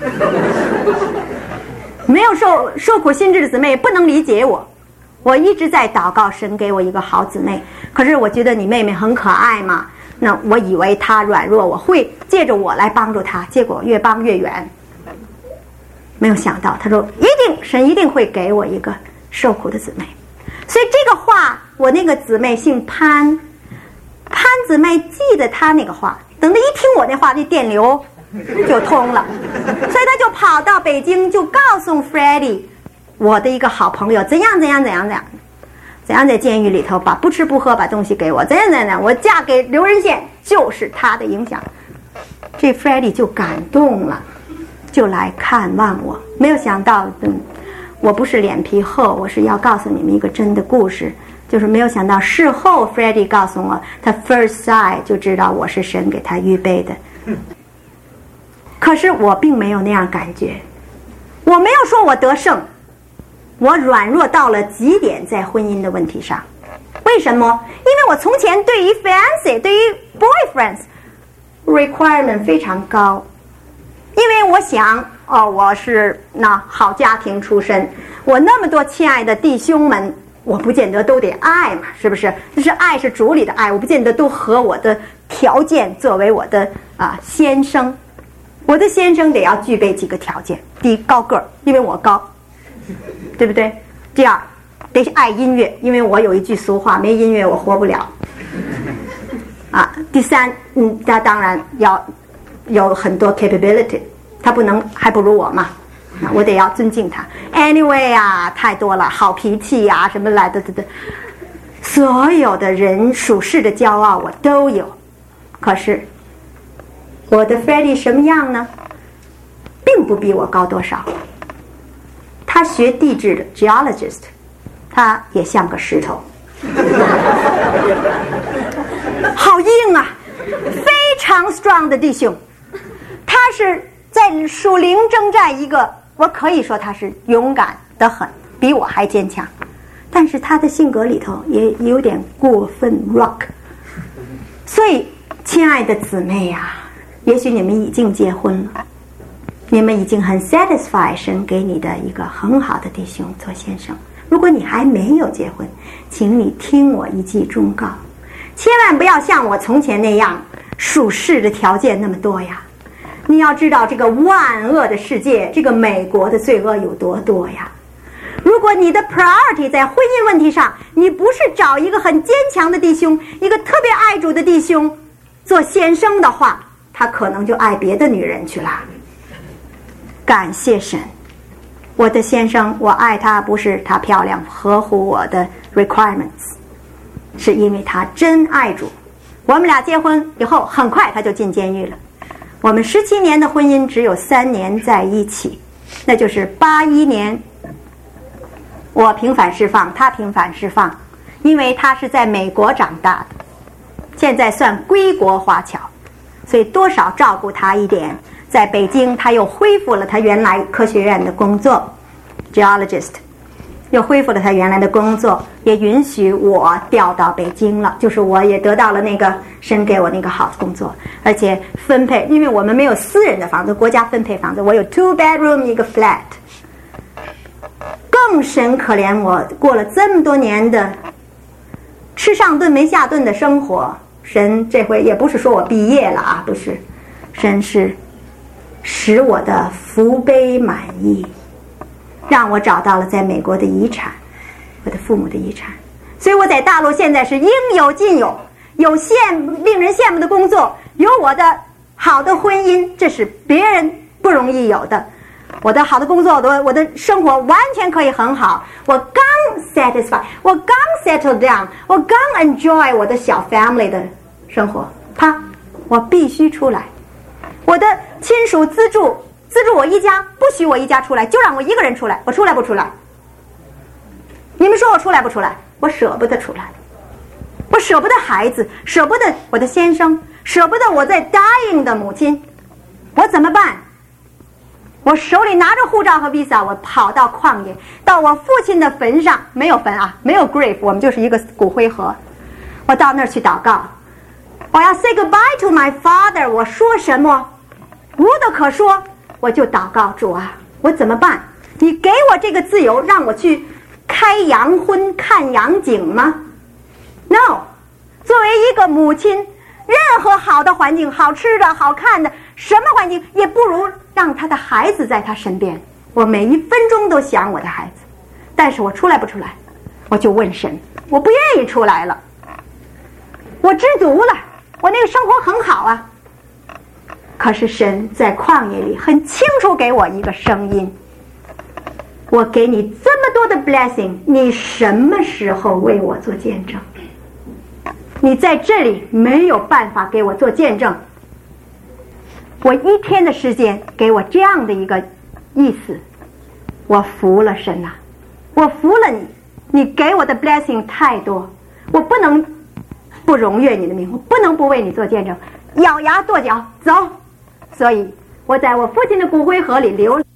没有受苦心智的姊妹不能理解我，我一直在祷告神给我一个好姊妹，可是我觉得你妹妹很可爱嘛，那我以为她软弱，我会借着我来帮助她，结果越帮越远。没有想到他说神一定会给我一个受苦的姊妹。所以这个话我那个姊妹姓潘姊妹记得她那个话，等她一听我那话，那电流就通了，所以她就跑到北京，就告诉 Freddie 我的一个好朋友怎样在监狱里头把不吃不喝把东西给我，怎样我嫁给刘仁宪就是他的影响。这 Freddie 就感动了，就来看望我。没有想到我不是脸皮厚，我是要告诉你们一个真的故事，就是没有想到事后 Freddie 告诉我他 first sight 就知道我是神给他预备的。可是我并没有那样感觉，我没有说我得胜，我软弱到了极点在婚姻的问题上。为什么？因为我从前对于 fiancé 对于 boyfriends requirement 非常高，因为我想我是好家庭出身，我那么多亲爱的弟兄们，我不见得都得爱嘛，是不是？就是爱是主里的爱，我不见得都合我的条件作为我的先生。我的先生得要具备几个条件：第一，高个儿，因为我高，对不对？第二，得爱音乐，因为我有一句俗话，没音乐我活不了。 第三，他当然要有很多 capability， 他还不如我嘛，我得要尊敬他。Anyway 太多了，好脾气什么来的，所有的人属世的骄傲我都有。可是我的 Freddie 什么样呢？并不比我高多少。他学地质的 geologist， 他也像个石头，好硬非常 strong 的弟兄。他是在属灵征战一个，我可以说他是勇敢得很，比我还坚强。但是他的性格里头也有点过分 rock。所以亲爱的姊妹也许你们已经结婚了，你们已经很 satisfy 神给你的一个很好的弟兄做先生。如果你还没有结婚，请你听我一记忠告，千万不要像我从前那样属世的条件那么多你要知道这个万恶的世界，这个美国的罪恶有多多如果你的 priority 在婚姻问题上，你不是找一个很坚强的弟兄，一个特别爱主的弟兄做先生的话，他可能就爱别的女人去了。感谢神，我的先生，我爱他不是他漂亮合乎我的 requirements， 是因为他真爱主。我们俩结婚以后很快他就进监狱了。我们17年的婚姻只有3年在一起，那就是81年我平反释放，他平反释放，因为他是在美国长大的，现在算归国华侨，所以多少照顾他一点。在北京他又恢复了他原来科学院的工作 geologist， 又恢复了他原来的工作，也允许我调到北京了，就是我也得到了那个神给我那个好的工作，而且分配，因为我们没有私人的房子，国家分配房子，我有 2 bedroom 一个 flat。 更神可怜我过了这么多年的吃上顿没下顿的生活，神这回也不是说我毕业了不是，神是使我的福杯满溢，让我找到了在美国的遗产，我的父母的遗产。所以我在大陆现在是应有尽有，有令人羡慕的工作，有我的好的婚姻，这是别人不容易有的。我的好的工作，我的生活完全可以很好。我刚 satisfy， 我刚 settle down， 我刚 enjoy 我的小 family 的生活，我必须出来。我的亲属资助我一家，不许我一家出来，就让我一个人出来，我出来不出来？你们说我出来不出来？我舍不得出来，我舍不得孩子，舍不得我的先生，舍不得我在 dying 的母亲，我怎么办？我手里拿着护照和 visa， 我跑到旷野，到我父亲的坟上，没有坟没有 grave， 我们就是一个骨灰盒，我到那儿去祷告，我要 say goodbye to my father， 我说什么无得可说，我就祷告，主我怎么办？你给我这个自由，让我去开洋荤看洋景吗？ No， 作为一个母亲，任何好的环境，好吃的好看的什么环境，也不如让他的孩子在他身边。我每1分钟都想我的孩子，但是我出来不出来？我就问神，我不愿意出来了，我知足了，我那个生活很好可是神在旷野里很清楚给我一个声音，我给你这么多的 blessing， 你什么时候为我做见证？你在这里没有办法给我做见证，我1天的时间给我这样的一个意思，我服了神我服了你，你给我的 blessing 太多，我不能不荣悦你的名，我不能不为你做见证，咬牙跺脚走。所以我在我父亲的骨灰盒里留